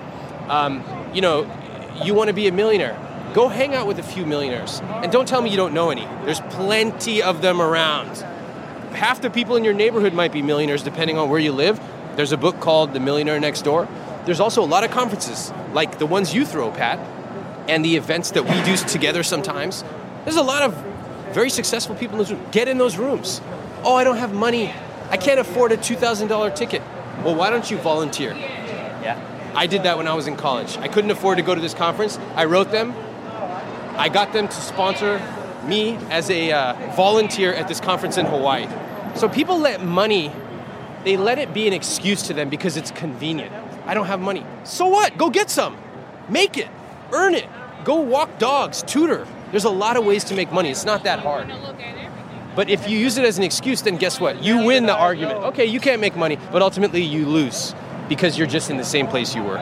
Speaker 3: You want to be a millionaire? Go hang out with a few millionaires. And don't tell me you don't know any. There's plenty of them around. Half the people in your neighborhood might be millionaires depending on where you live. There's a book called The Millionaire Next Door. There's also a lot of conferences, like the ones you throw, Pat, and the events that we do together sometimes. There's a lot of very successful people in those rooms. Get in those rooms. Oh, I don't have money. I can't afford a $2,000 ticket. Well, why don't you volunteer?
Speaker 4: Yeah.
Speaker 3: I did that when I was in college. I couldn't afford to go to this conference. I wrote them. I got them to sponsor me as a volunteer at this conference in Hawaii. So people let money, they let it be an excuse to them because it's convenient. I don't have money. So what? Go get some. Make it. Earn it. Go walk dogs. Tutor. There's a lot of ways to make money. It's not that hard. But if you use it as an excuse, then guess what? You win the argument. Okay, you can't make money, but ultimately you lose because you're just in the same place you were.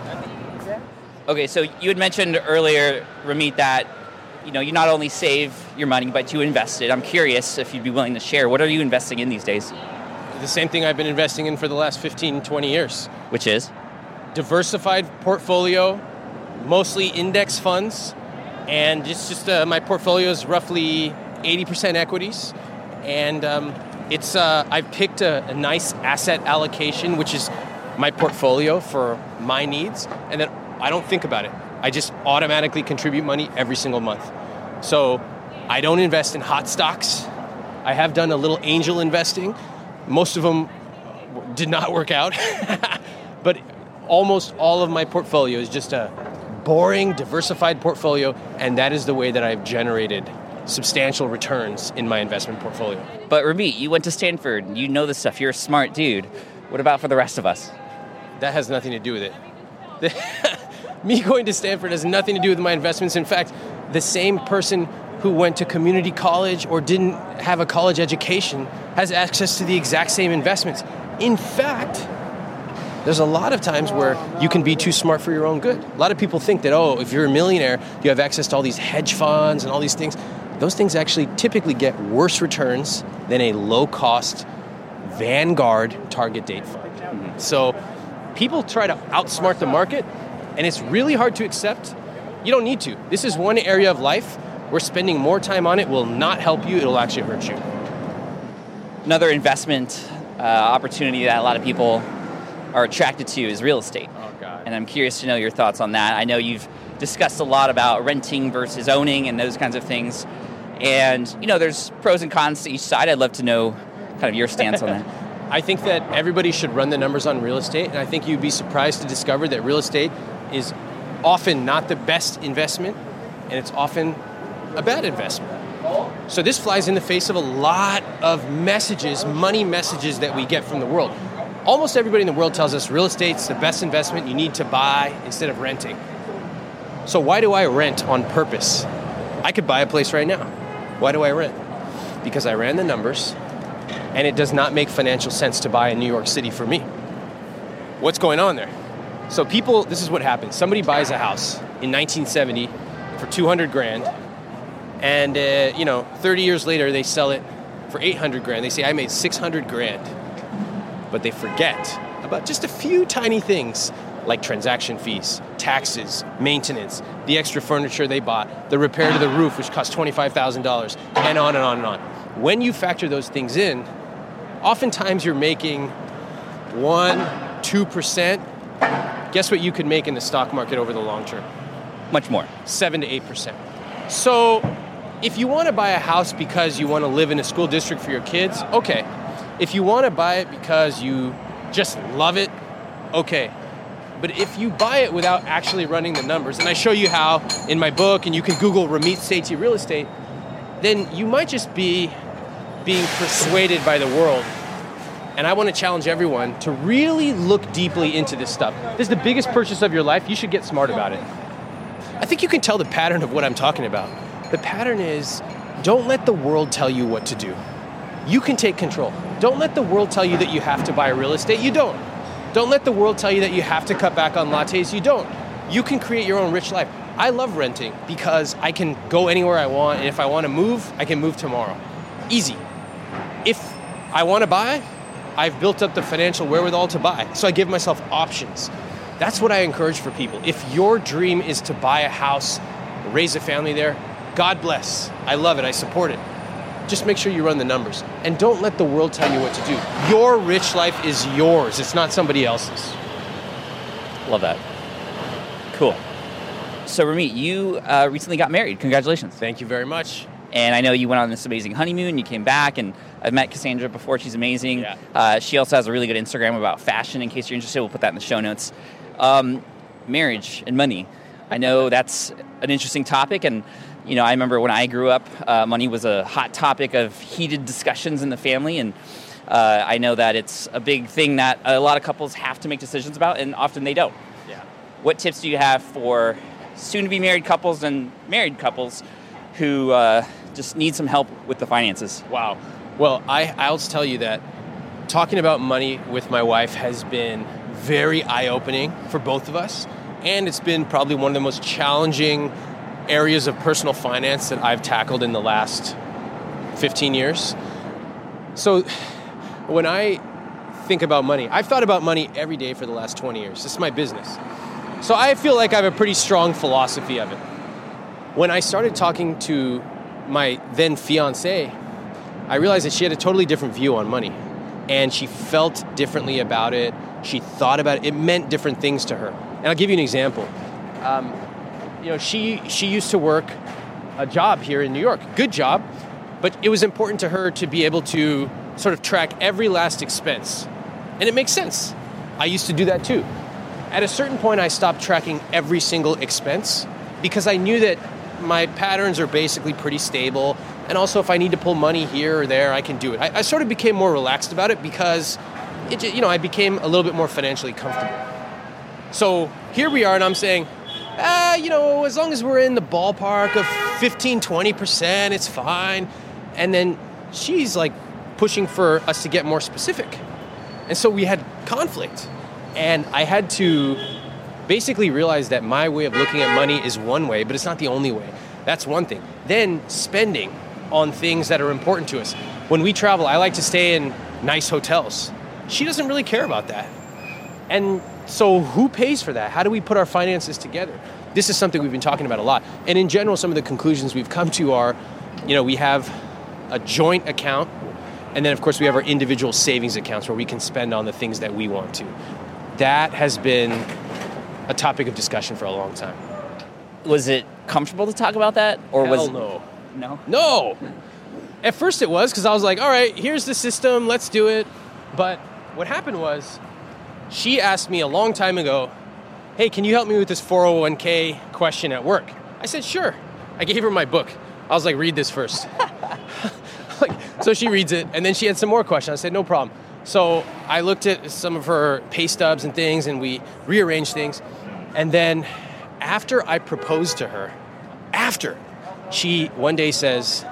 Speaker 4: Okay, so you had mentioned earlier, Ramit, that you not only save your money, but you invest it. I'm curious if you'd be willing to share. What are you investing in these days?
Speaker 3: The same thing I've been investing in for the last 15, 20 years.
Speaker 4: Which is?
Speaker 3: Diversified portfolio, mostly index funds, and it's just my portfolio is roughly 80% equities, and I've picked a nice asset allocation, which is my portfolio for my needs, and then I don't think about it. I just automatically contribute money every single month. So I don't invest in hot stocks. I have done a little angel investing. Most of them did not work out, but almost all of my portfolio is just a boring, diversified portfolio, and that is the way that I've generated substantial returns in my investment portfolio.
Speaker 4: But Ramit, you went to Stanford. You know this stuff. You're a smart dude. What about for the rest of us?
Speaker 3: That has nothing to do with it. Me going to Stanford has nothing to do with my investments. In fact, the same person who went to community college or didn't have a college education has access to the exact same investments. In fact, there's a lot of times where you can be too smart for your own good. A lot of people think that, if you're a millionaire, you have access to all these hedge funds and all these things. Those things actually typically get worse returns than a low-cost Vanguard target date fund. Mm-hmm. So people try to outsmart the market, and it's really hard to accept. You don't need to. This is one area of life where spending more time on it will not help you. It'll actually hurt you.
Speaker 4: Another investment opportunity that a lot of people are attracted to is real estate.
Speaker 3: Oh, God.
Speaker 4: And I'm curious to know your thoughts on that. I know you've discussed a lot about renting versus owning and those kinds of things. And, there's pros and cons to each side. I'd love to know kind of your stance on that.
Speaker 3: I think that everybody should run the numbers on real estate, and I think you'd be surprised to discover that real estate is often not the best investment, and it's often a bad investment. So this flies in the face of a lot of messages, money messages that we get from the world. Almost everybody in the world tells us real estate's the best investment, you need to buy instead of renting. So why do I rent on purpose? I could buy a place right now. Why do I rent? Because I ran the numbers, and it does not make financial sense to buy in New York City for me. What's going on there? So this is what happens. Somebody buys a house in 1970 for $200,000, and 30 years later they sell it for $800,000. They say, I made $600,000. But they forget about just a few tiny things like transaction fees, taxes, maintenance, the extra furniture they bought, the repair to the roof, which cost $25,000, and on and on and on. when you factor those things in, oftentimes you're making 1-2%. Guess what you could make in the stock market over the long term?
Speaker 4: Much more.
Speaker 3: 7 to 8%. So if you want to buy a house because you want to live in a school district for your kids, okay. If you want to buy it because you just love it, okay. But if you buy it without actually running the numbers, and I show you how in my book, and you can Google Ramit Sethi real estate, then you might just be being persuaded by the world. And I want to challenge everyone to really look deeply into this stuff. This is the biggest purchase of your life. You should get smart about it. I think you can tell the pattern of what I'm talking about. The pattern is, don't let the world tell you what to do. You can take control. Don't let the world tell you that you have to buy real estate. You don't. Don't let the world tell you that you have to cut back on lattes. You don't. You can create your own rich life. I love renting because I can go anywhere I want, and if I want to move, I can move tomorrow. Easy. If I want to buy, I've built up the financial wherewithal to buy. So I give myself options. That's what I encourage for people. If your dream is to buy a house, raise a family there, God bless. I love it. I support it. Just make sure you run the numbers. And don't let the world tell you what to do. Your rich life is yours. It's not somebody else's.
Speaker 4: Love that. Cool. So Ramit, you recently got married. Congratulations.
Speaker 3: Thank you very much.
Speaker 4: And I know you went on this amazing honeymoon. You came back, and I've met Cassandra before. She's amazing.
Speaker 3: Yeah.
Speaker 4: She also has a really good Instagram about fashion. In case you're interested, we'll put that in the show notes. Marriage and money. I know that's an interesting topic, and I remember when I grew up, money was a hot topic of heated discussions in the family, and I know that it's a big thing that a lot of couples have to make decisions about, and often they don't.
Speaker 3: Yeah.
Speaker 4: What tips do you have for soon-to-be married couples and married couples who just need some help with the finances?
Speaker 3: Wow. Well, I'll tell you that talking about money with my wife has been very eye-opening for both of us, and it's been probably one of the most challenging areas of personal finance that I've tackled in the last 15 years. So when I think about money, I've thought about money every day for the last 20 years. This is my business. So I feel like I have a pretty strong philosophy of it. When I started talking to my then fiancée, I realized that she had a totally different view on money, and she felt differently about it. She thought about it. It meant different things to her. And I'll give you an example. She used to work a job here in New York, good job, but it was important to her to be able to sort of track every last expense. And it makes sense. I used to do that too. At a certain point, I stopped tracking every single expense because I knew that my patterns are basically pretty stable. And also, if I need to pull money here or there, I can do it. I sort of became more relaxed about it because I became a little bit more financially comfortable. So here we are, and I'm saying, as long as we're in the ballpark of 15, 20%, it's fine. And then she's like pushing for us to get more specific. And so we had conflict. And I had to basically realize that my way of looking at money is one way, but it's not the only way. That's one thing. Then spending on things that are important to us. When we travel, I like to stay in nice hotels. She doesn't really care about that. And so who pays for that? How do we put our finances together? This is something we've been talking about a lot. And in general, some of the conclusions we've come to are, we have a joint account, and then of course we have our individual savings accounts where we can spend on the things that we want to. That has been a topic of discussion for a long time.
Speaker 4: Was it comfortable to talk about that? Or
Speaker 3: Hell no.
Speaker 4: No?
Speaker 3: No! At first it was, because I was like, all right, here's the system, let's do it. But what happened was, she asked me a long time ago, hey, can you help me with this 401k question at work? I said, sure. I gave her my book. I was like, read this first. So she reads it, and then she had some more questions. I said, no problem. So I looked at some of her pay stubs and things, and we rearranged things. And then after I proposed to her, she one day says,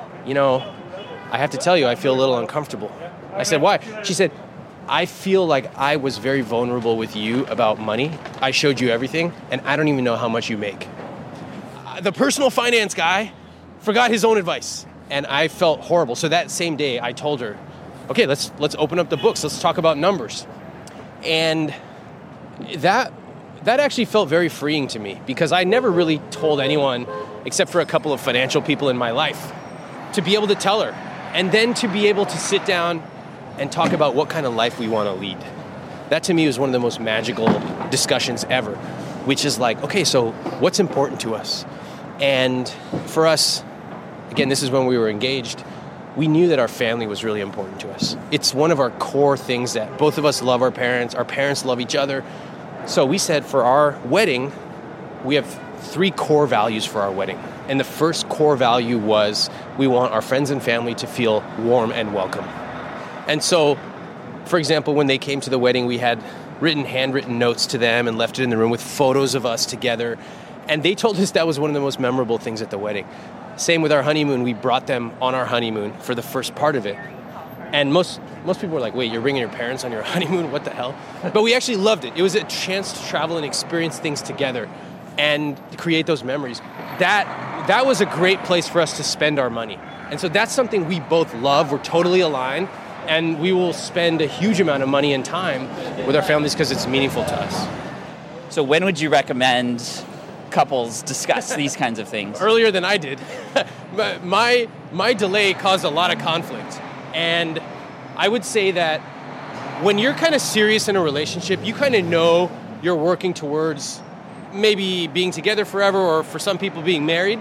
Speaker 3: I have to tell you, I feel a little uncomfortable. I said, why? She said, I feel like I was very vulnerable with you about money. I showed you everything, and I don't even know how much you make. The personal finance guy forgot his own advice, and I felt horrible. So that same day, I told her, okay, let's open up the books. Let's talk about numbers. And that actually felt very freeing to me because I never really told anyone, except for a couple of financial people in my life, to be able to tell her, And then to be able to sit down and talk about what kind of life we want to lead. That to me was one of the most magical discussions ever, which is like, okay, so what's important to us? And for us, again, this is when we were engaged, we knew that our family was really important to us. It's one of our core things that both of us love our parents love each other. So we said for our wedding, we have 3 core values for our wedding. And the first core value was we want our friends and family to feel warm and welcome. And so, for example, when they came to the wedding, we had handwritten notes to them and left it in the room with photos of us together. And they told us that was one of the most memorable things at the wedding. Same with our honeymoon. We brought them on our honeymoon for the first part of it. And most people were like, wait, you're bringing your parents on your honeymoon? What the hell? But we actually loved it. It was a chance to travel and experience things together and create those memories. That was a great place for us to spend our money. And so that's something we both love. We're totally aligned. And we will spend a huge amount of money and time with our families because it's meaningful to us.
Speaker 4: So when would you recommend couples discuss these kinds of things?
Speaker 3: Earlier than I did. My delay caused a lot of conflict. And I would say that when you're kind of serious in a relationship, you kind of know you're working towards maybe being together forever, or for some people being married.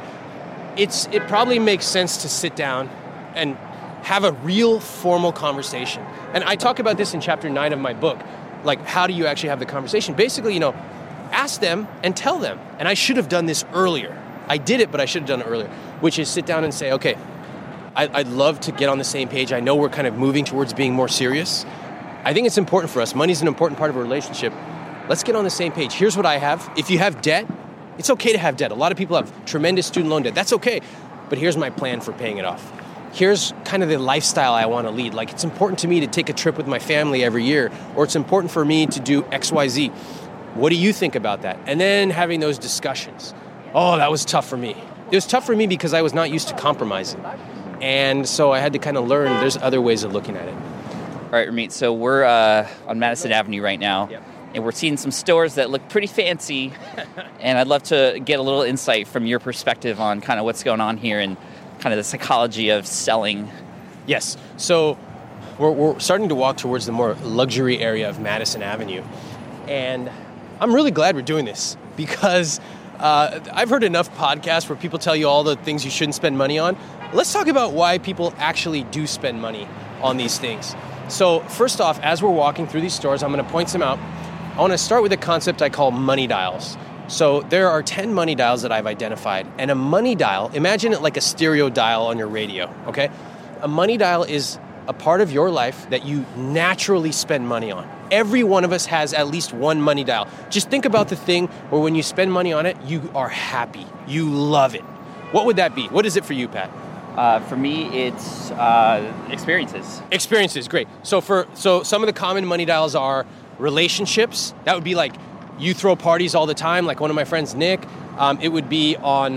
Speaker 3: It probably makes sense to sit down and have a real formal conversation. And I talk about this in chapter 9 of my book. Like, how do you actually have the conversation? Basically, ask them and tell them. And I should have done this earlier. I did it, but I should have done it earlier, which is sit down and say, okay, I'd love to get on the same page. I know we're kind of moving towards being more serious. I think it's important for us. Money's an important part of a relationship. Let's get on the same page. Here's what I have. If you have debt, it's okay to have debt. A lot of people have tremendous student loan debt. That's okay. But here's my plan for paying it off. Here's kind of the lifestyle I want to lead. Like, it's important to me to take a trip with my family every year, or it's important for me to do X, Y, Z. What do you think about that? And then having those discussions. Oh, that was tough for me. It was tough for me because I was not used to compromising. And so I had to kind of learn there's other ways of looking at it.
Speaker 4: All right, Ramit, so we're on Madison Avenue right now.
Speaker 3: Yep.
Speaker 4: And we're seeing some stores that look pretty fancy. And I'd love to get a little insight from your perspective on kind of what's going on here and kind of the psychology of selling.
Speaker 3: Yes. So we're starting to walk towards the more luxury area of Madison Avenue. And I'm really glad we're doing this because I've heard enough podcasts where people tell you all the things you shouldn't spend money on. Let's talk about why people actually do spend money on these things. So first off, as we're walking through these stores, I'm going to point some out. I want to start with a concept I call money dials. So there are 10 money dials that I've identified. And a money dial, imagine it like a stereo dial on your radio, okay? A money dial is a part of your life that you naturally spend money on. Every one of us has at least one money dial. Just think about the thing where when you spend money on it, you are happy. You love it. What would that be? What is it for you, Pat?
Speaker 4: For me, it's experiences.
Speaker 3: Experiences, great. So some of the common money dials are relationships. That would be like you throw parties all the time, like one of my friends, Nick. It would be on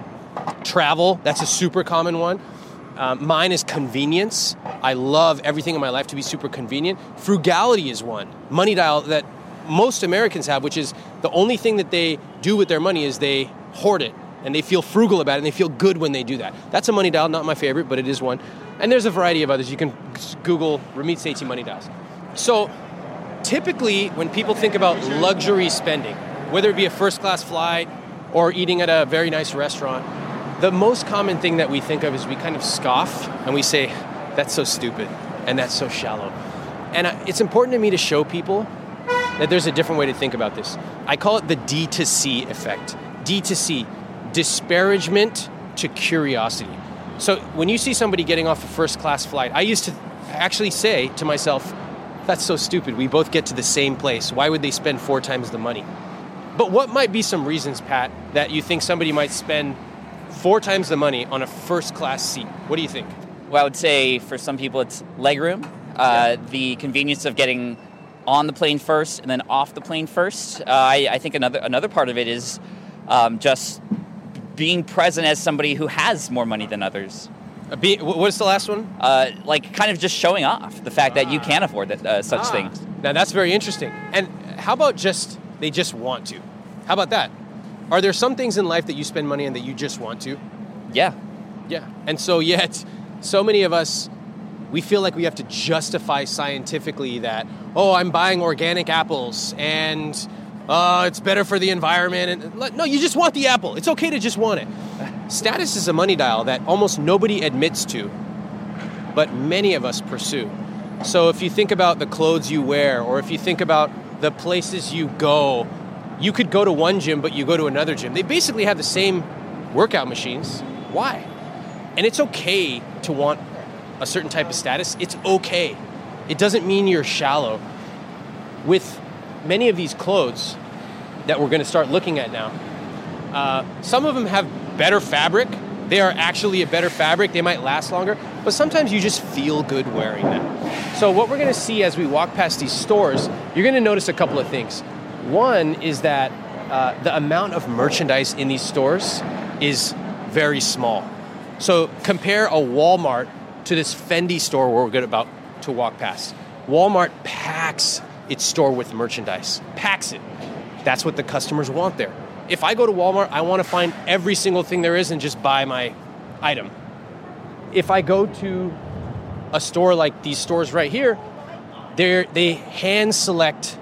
Speaker 3: travel. That's a super common one. Mine is convenience. I love everything in my life to be super convenient. Frugality is one. Money dial that most Americans have, which is the only thing that they do with their money is they hoard it. And they feel frugal about it, and they feel good when they do that. That's a money dial, not my favorite, but it is one. And there's a variety of others. You can Google Ramit Sethi money dials. So typically, when people think about luxury spending, whether it be a first-class flight or eating at a very nice restaurant, the most common thing that we think of is we kind of scoff, and we say, that's so stupid, and that's so shallow. And it's important to me to show people that there's a different way to think about this. I call it the D to C effect. D to C. Disparagement to curiosity. So when you see somebody getting off a first-class flight, I used to actually say to myself, that's so stupid. We both get to the same place. Why would they spend 4 times the money? But what might be some reasons, Pat, that you think somebody might spend 4 times the money on a first-class seat? What do you think?
Speaker 4: Well, I would say for some people it's legroom, the convenience of getting on the plane first and then off the plane first. I think another part of it is just being present as somebody who has more money than others.
Speaker 3: What's the last one?
Speaker 4: Like kind of just showing off the fact that you can afford such things.
Speaker 3: Now that's very interesting. And how about they just want to? How about that? Are there some things in life that you spend money on that you just want to?
Speaker 4: Yeah.
Speaker 3: Yeah. And so yet So many of us, we feel like we have to justify scientifically that, oh, I'm buying organic apples and it's better for the environment. And no, you just want the apple. It's okay to just want it. Status is a money dial that almost nobody admits to, but many of us pursue. So if you think about the clothes you wear, or if you think about the places you go, you could go to one gym, but you go to another gym. They basically have the same workout machines. Why? And it's okay to want a certain type of status. It's okay. It doesn't mean you're shallow. With many of these clothes that we're going to start looking at now, some of them have better fabric. They are actually a better fabric. They might last longer, but sometimes you just feel good wearing them. So what we're going to see as we walk past these stores, you're going to notice a couple of things. One is that the amount of merchandise in these stores is very small. So compare a Walmart to this Fendi store where we're about to walk past. Walmart packs its store with merchandise, packs it. That's what the customers want there. If I go to Walmart, I want to find every single thing there is and just buy my item. If I go to a store like these stores right here, they hand select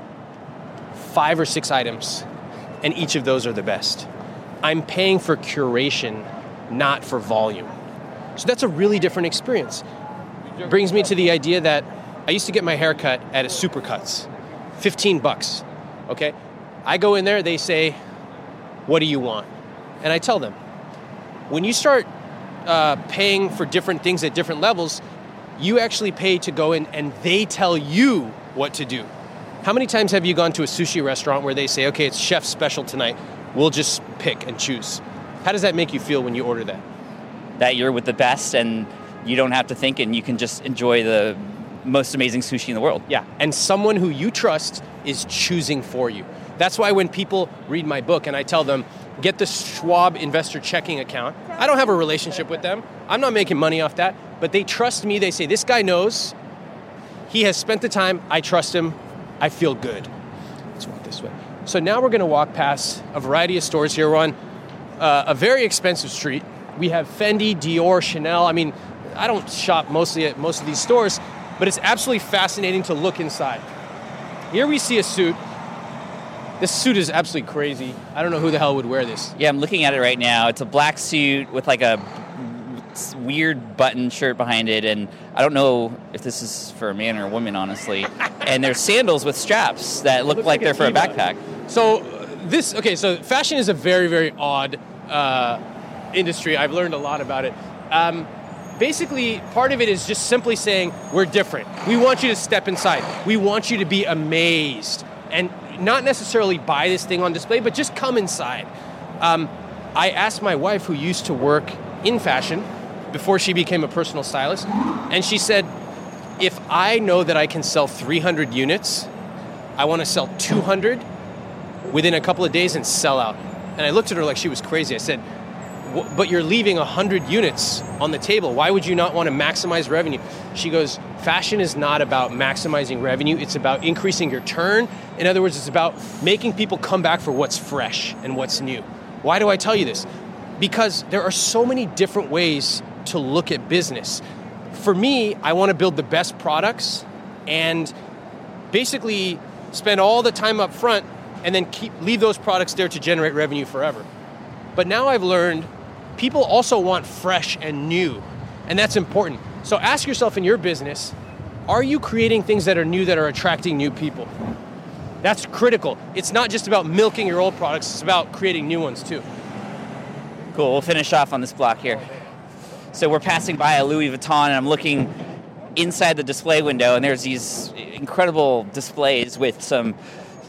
Speaker 3: 5 or 6 items, and each of those are the best. I'm paying for curation, not for volume. So that's a really different experience. Brings me to the idea that I used to get my hair cut at a Supercuts, $15, okay? I go in there, they say, what do you want? And I tell them, when you start paying for different things at different levels, you actually pay to go in and they tell you what to do. How many times have you gone to a sushi restaurant where they say, okay, it's chef special tonight, we'll just pick and choose? How does that make you feel when you order that?
Speaker 4: That you're with the best and you don't have to think and you can just enjoy the most amazing sushi in the world.
Speaker 3: Yeah, and someone who you trust is choosing for you. That's why when people read my book and I tell them, get the Schwab investor checking account, I don't have a relationship with them. I'm not making money off that, but they trust me. They say, this guy knows. He has spent the time. I trust him. I feel good. Let's walk this way. So now we're going to walk past a variety of stores here. We're on a very expensive street. We have Fendi, Dior, Chanel. I mean, I don't shop mostly at most of these stores, but it's absolutely fascinating to look inside. Here we see a suit. This suit is absolutely crazy. I don't know who the hell would wear this.
Speaker 4: Yeah, I'm looking at it right now. It's a black suit with like a weird button shirt behind it, and I don't know if this is for a man or a woman, honestly. And there's sandals with straps that look like they're for a backpack.
Speaker 3: So so fashion is a very, very odd industry. I've learned a lot about it. Basically, part of it is just simply saying, we're different. We want you to step inside. We want you to be amazed. And not necessarily buy this thing on display, but just come inside. I asked my wife, who used to work in fashion before she became a personal stylist, and she said, if I know that I can sell 300 units, I want to sell 200 within a couple of days and sell out. And I looked at her like she was crazy. I said, but you're leaving 100 units on the table. Why would you not want to maximize revenue? She goes, fashion is not about maximizing revenue. It's about increasing your turn. In other words, it's about making people come back for what's fresh and what's new. Why do I tell you this? Because there are so many different ways to look at business. For me, I want to build the best products and basically spend all the time up front and then leave those products there to generate revenue forever. But now I've learned people also want fresh and new, and that's important. So ask yourself in your business, are you creating things that are new that are attracting new people? That's critical. It's not just about milking your old products, it's about creating new ones too.
Speaker 4: Cool, we'll finish off on this block here. So we're passing by a Louis Vuitton, and I'm looking inside the display window, and there's these incredible displays with some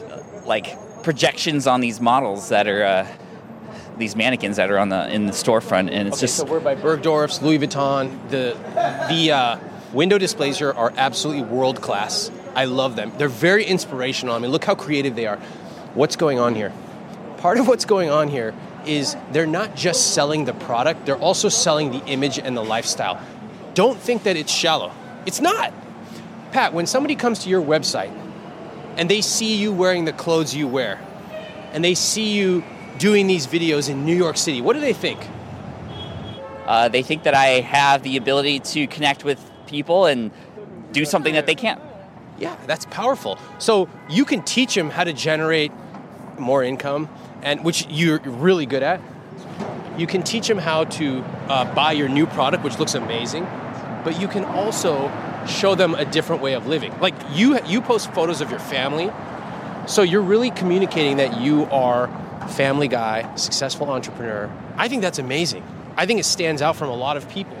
Speaker 4: projections on these models that are these mannequins that are in the storefront, and it's
Speaker 3: so we're by Bergdorf's, Louis Vuitton. The window displays here are absolutely world class. I love them. They're very inspirational. I mean, look how creative they are. What's going on here? Part of what's going on here is they're not just selling the product, they're also selling the image and the lifestyle. Don't think that it's shallow. It's not. Pat, when somebody comes to your website and they see you wearing the clothes you wear, and they see you doing these videos in New York City, what do they think?
Speaker 4: They think that I have the ability to connect with people and do something that they can't.
Speaker 3: Yeah, that's powerful. So you can teach them how to generate more income, and which you're really good at. You can teach them how to buy your new product, which looks amazing, but you can also show them a different way of living. Like you post photos of your family, so you're really communicating that you are a family guy, successful entrepreneur. I think that's amazing. I think it stands out from a lot of people.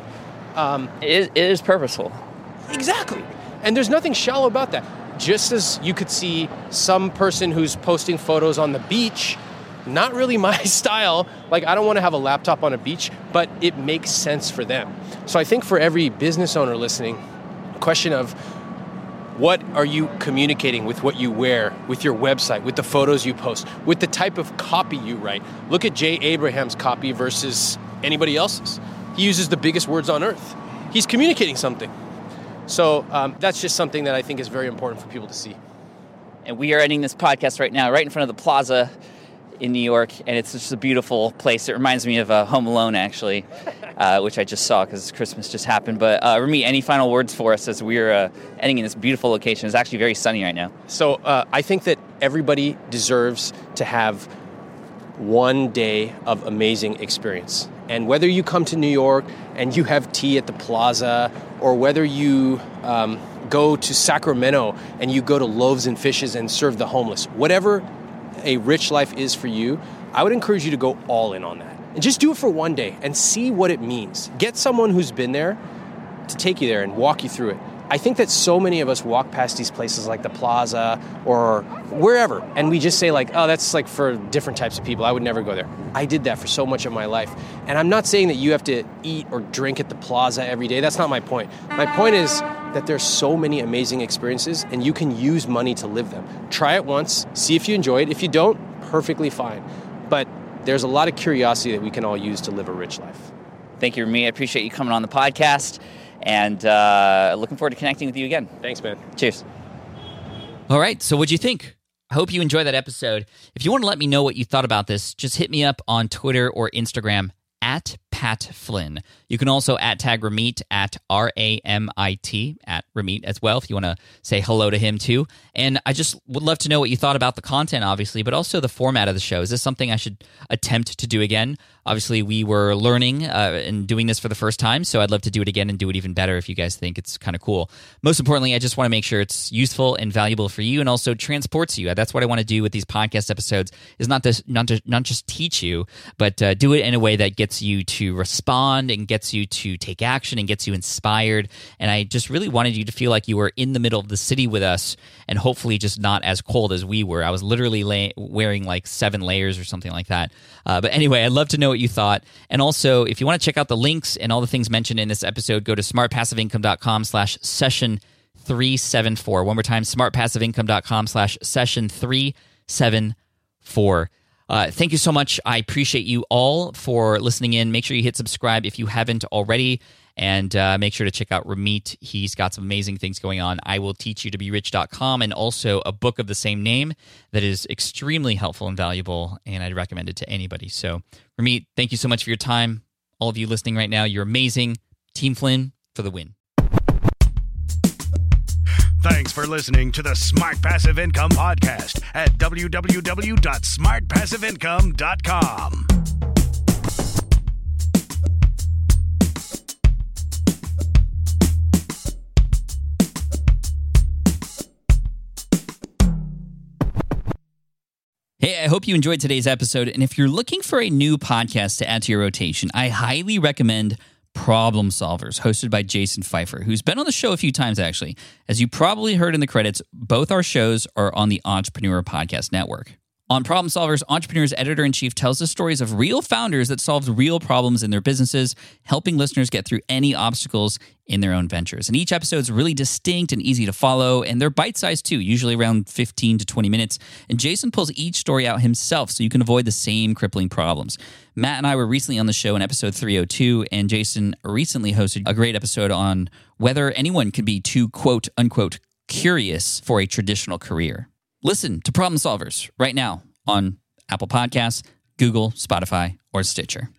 Speaker 4: It is purposeful.
Speaker 3: Exactly. And there's nothing shallow about that. Just as you could see some person who's posting photos on the beach, not really my style. Like, I don't want to have a laptop on a beach, but it makes sense for them. So I think for every business owner listening, a question of what are you communicating with what you wear, with your website, with the photos you post, with the type of copy you write. Look at Jay Abraham's copy versus anybody else's. He uses the biggest words on earth. He's communicating something. So that's just something that I think is very important for people to see.
Speaker 4: And we are ending this podcast right now, right in front of the Plaza in New York, and it's just a beautiful place. It reminds me of Home Alone, actually, which I just saw because Christmas just happened. But Ramit, any final words for us as we're ending in this beautiful location? It's actually very sunny right now.
Speaker 3: So I think that everybody deserves to have one day of amazing experience. And whether you come to New York and you have tea at the Plaza, or whether you go to Sacramento and you go to Loaves and Fishes and serve the homeless, whatever a rich life is for you, I would encourage you to go all in on that. And just do it for one day and see what it means. Get someone who's been there to take you there and walk you through it. I think that so many of us walk past these places like the Plaza or wherever, and we just say like, oh, that's like for different types of people. I would never go there. I did that for so much of my life. And I'm not saying that you have to eat or drink at the Plaza every day. That's not my point. My point is that there's so many amazing experiences, and you can use money to live them. Try it once, see if you enjoy it. If you don't, perfectly fine. But there's a lot of curiosity that we can all use to live a rich life.
Speaker 4: Thank you, Ramit. I appreciate you coming on the podcast. And looking forward to connecting with you again.
Speaker 3: Thanks, man.
Speaker 4: Cheers.
Speaker 1: All right, so what'd you think? I hope you enjoyed that episode. If you want to let me know what you thought about this, just hit me up on Twitter or Instagram at Pat Flynn. You can also tag Ramit at RAMIT at Ramit as well if you want to say hello to him too. And I just would love to know what you thought about the content, obviously, but also the format of the show. Is this something I should attempt to do again? Obviously, we were learning and doing this for the first time, so I'd love to do it again and do it even better if you guys think it's kind of cool. Most importantly, I just want to make sure it's useful and valuable for you and also transports you. That's what I want to do with these podcast episodes, is not just teach you, but do it in a way that gets you to respond and gets you to take action and gets you inspired. And I just really wanted you to feel like you were in the middle of the city with us and hopefully just not as cold as we were. I was literally wearing like 7 layers or something like that. But anyway, I'd love to know what you thought. And also, if you want to check out the links and all the things mentioned in this episode, go to smartpassiveincome.com/session374. One more time, smartpassiveincome.com/session374. Thank you so much. I appreciate you all for listening in. Make sure you hit subscribe if you haven't already. And make sure to check out Ramit. He's got some amazing things going on. I will teach you to be rich.com, and also a book of the same name that is extremely helpful and valuable, and I'd recommend it to anybody. So, Ramit, thank you so much for your time. All of you listening right now, you're amazing. Team Flynn for the win.
Speaker 2: Thanks for listening to the Smart Passive Income Podcast at www.smartpassiveincome.com.
Speaker 1: Hey, I hope you enjoyed today's episode. And if you're looking for a new podcast to add to your rotation, I highly recommend Problem Solvers, hosted by Jason Pfeiffer, who's been on the show a few times, actually. As you probably heard in the credits, both our shows are on the Entrepreneur Podcast Network. On Problem Solvers, Entrepreneur's editor-in-chief tells the stories of real founders that solved real problems in their businesses, helping listeners get through any obstacles in their own ventures. And each episode is really distinct and easy to follow, and they're bite-sized too, usually around 15 to 20 minutes. And Jason pulls each story out himself so you can avoid the same crippling problems. Matt and I were recently on the show in episode 302, and Jason recently hosted a great episode on whether anyone can be too quote-unquote curious for a traditional career. Listen to Problem Solvers right now on Apple Podcasts, Google, Spotify, or Stitcher.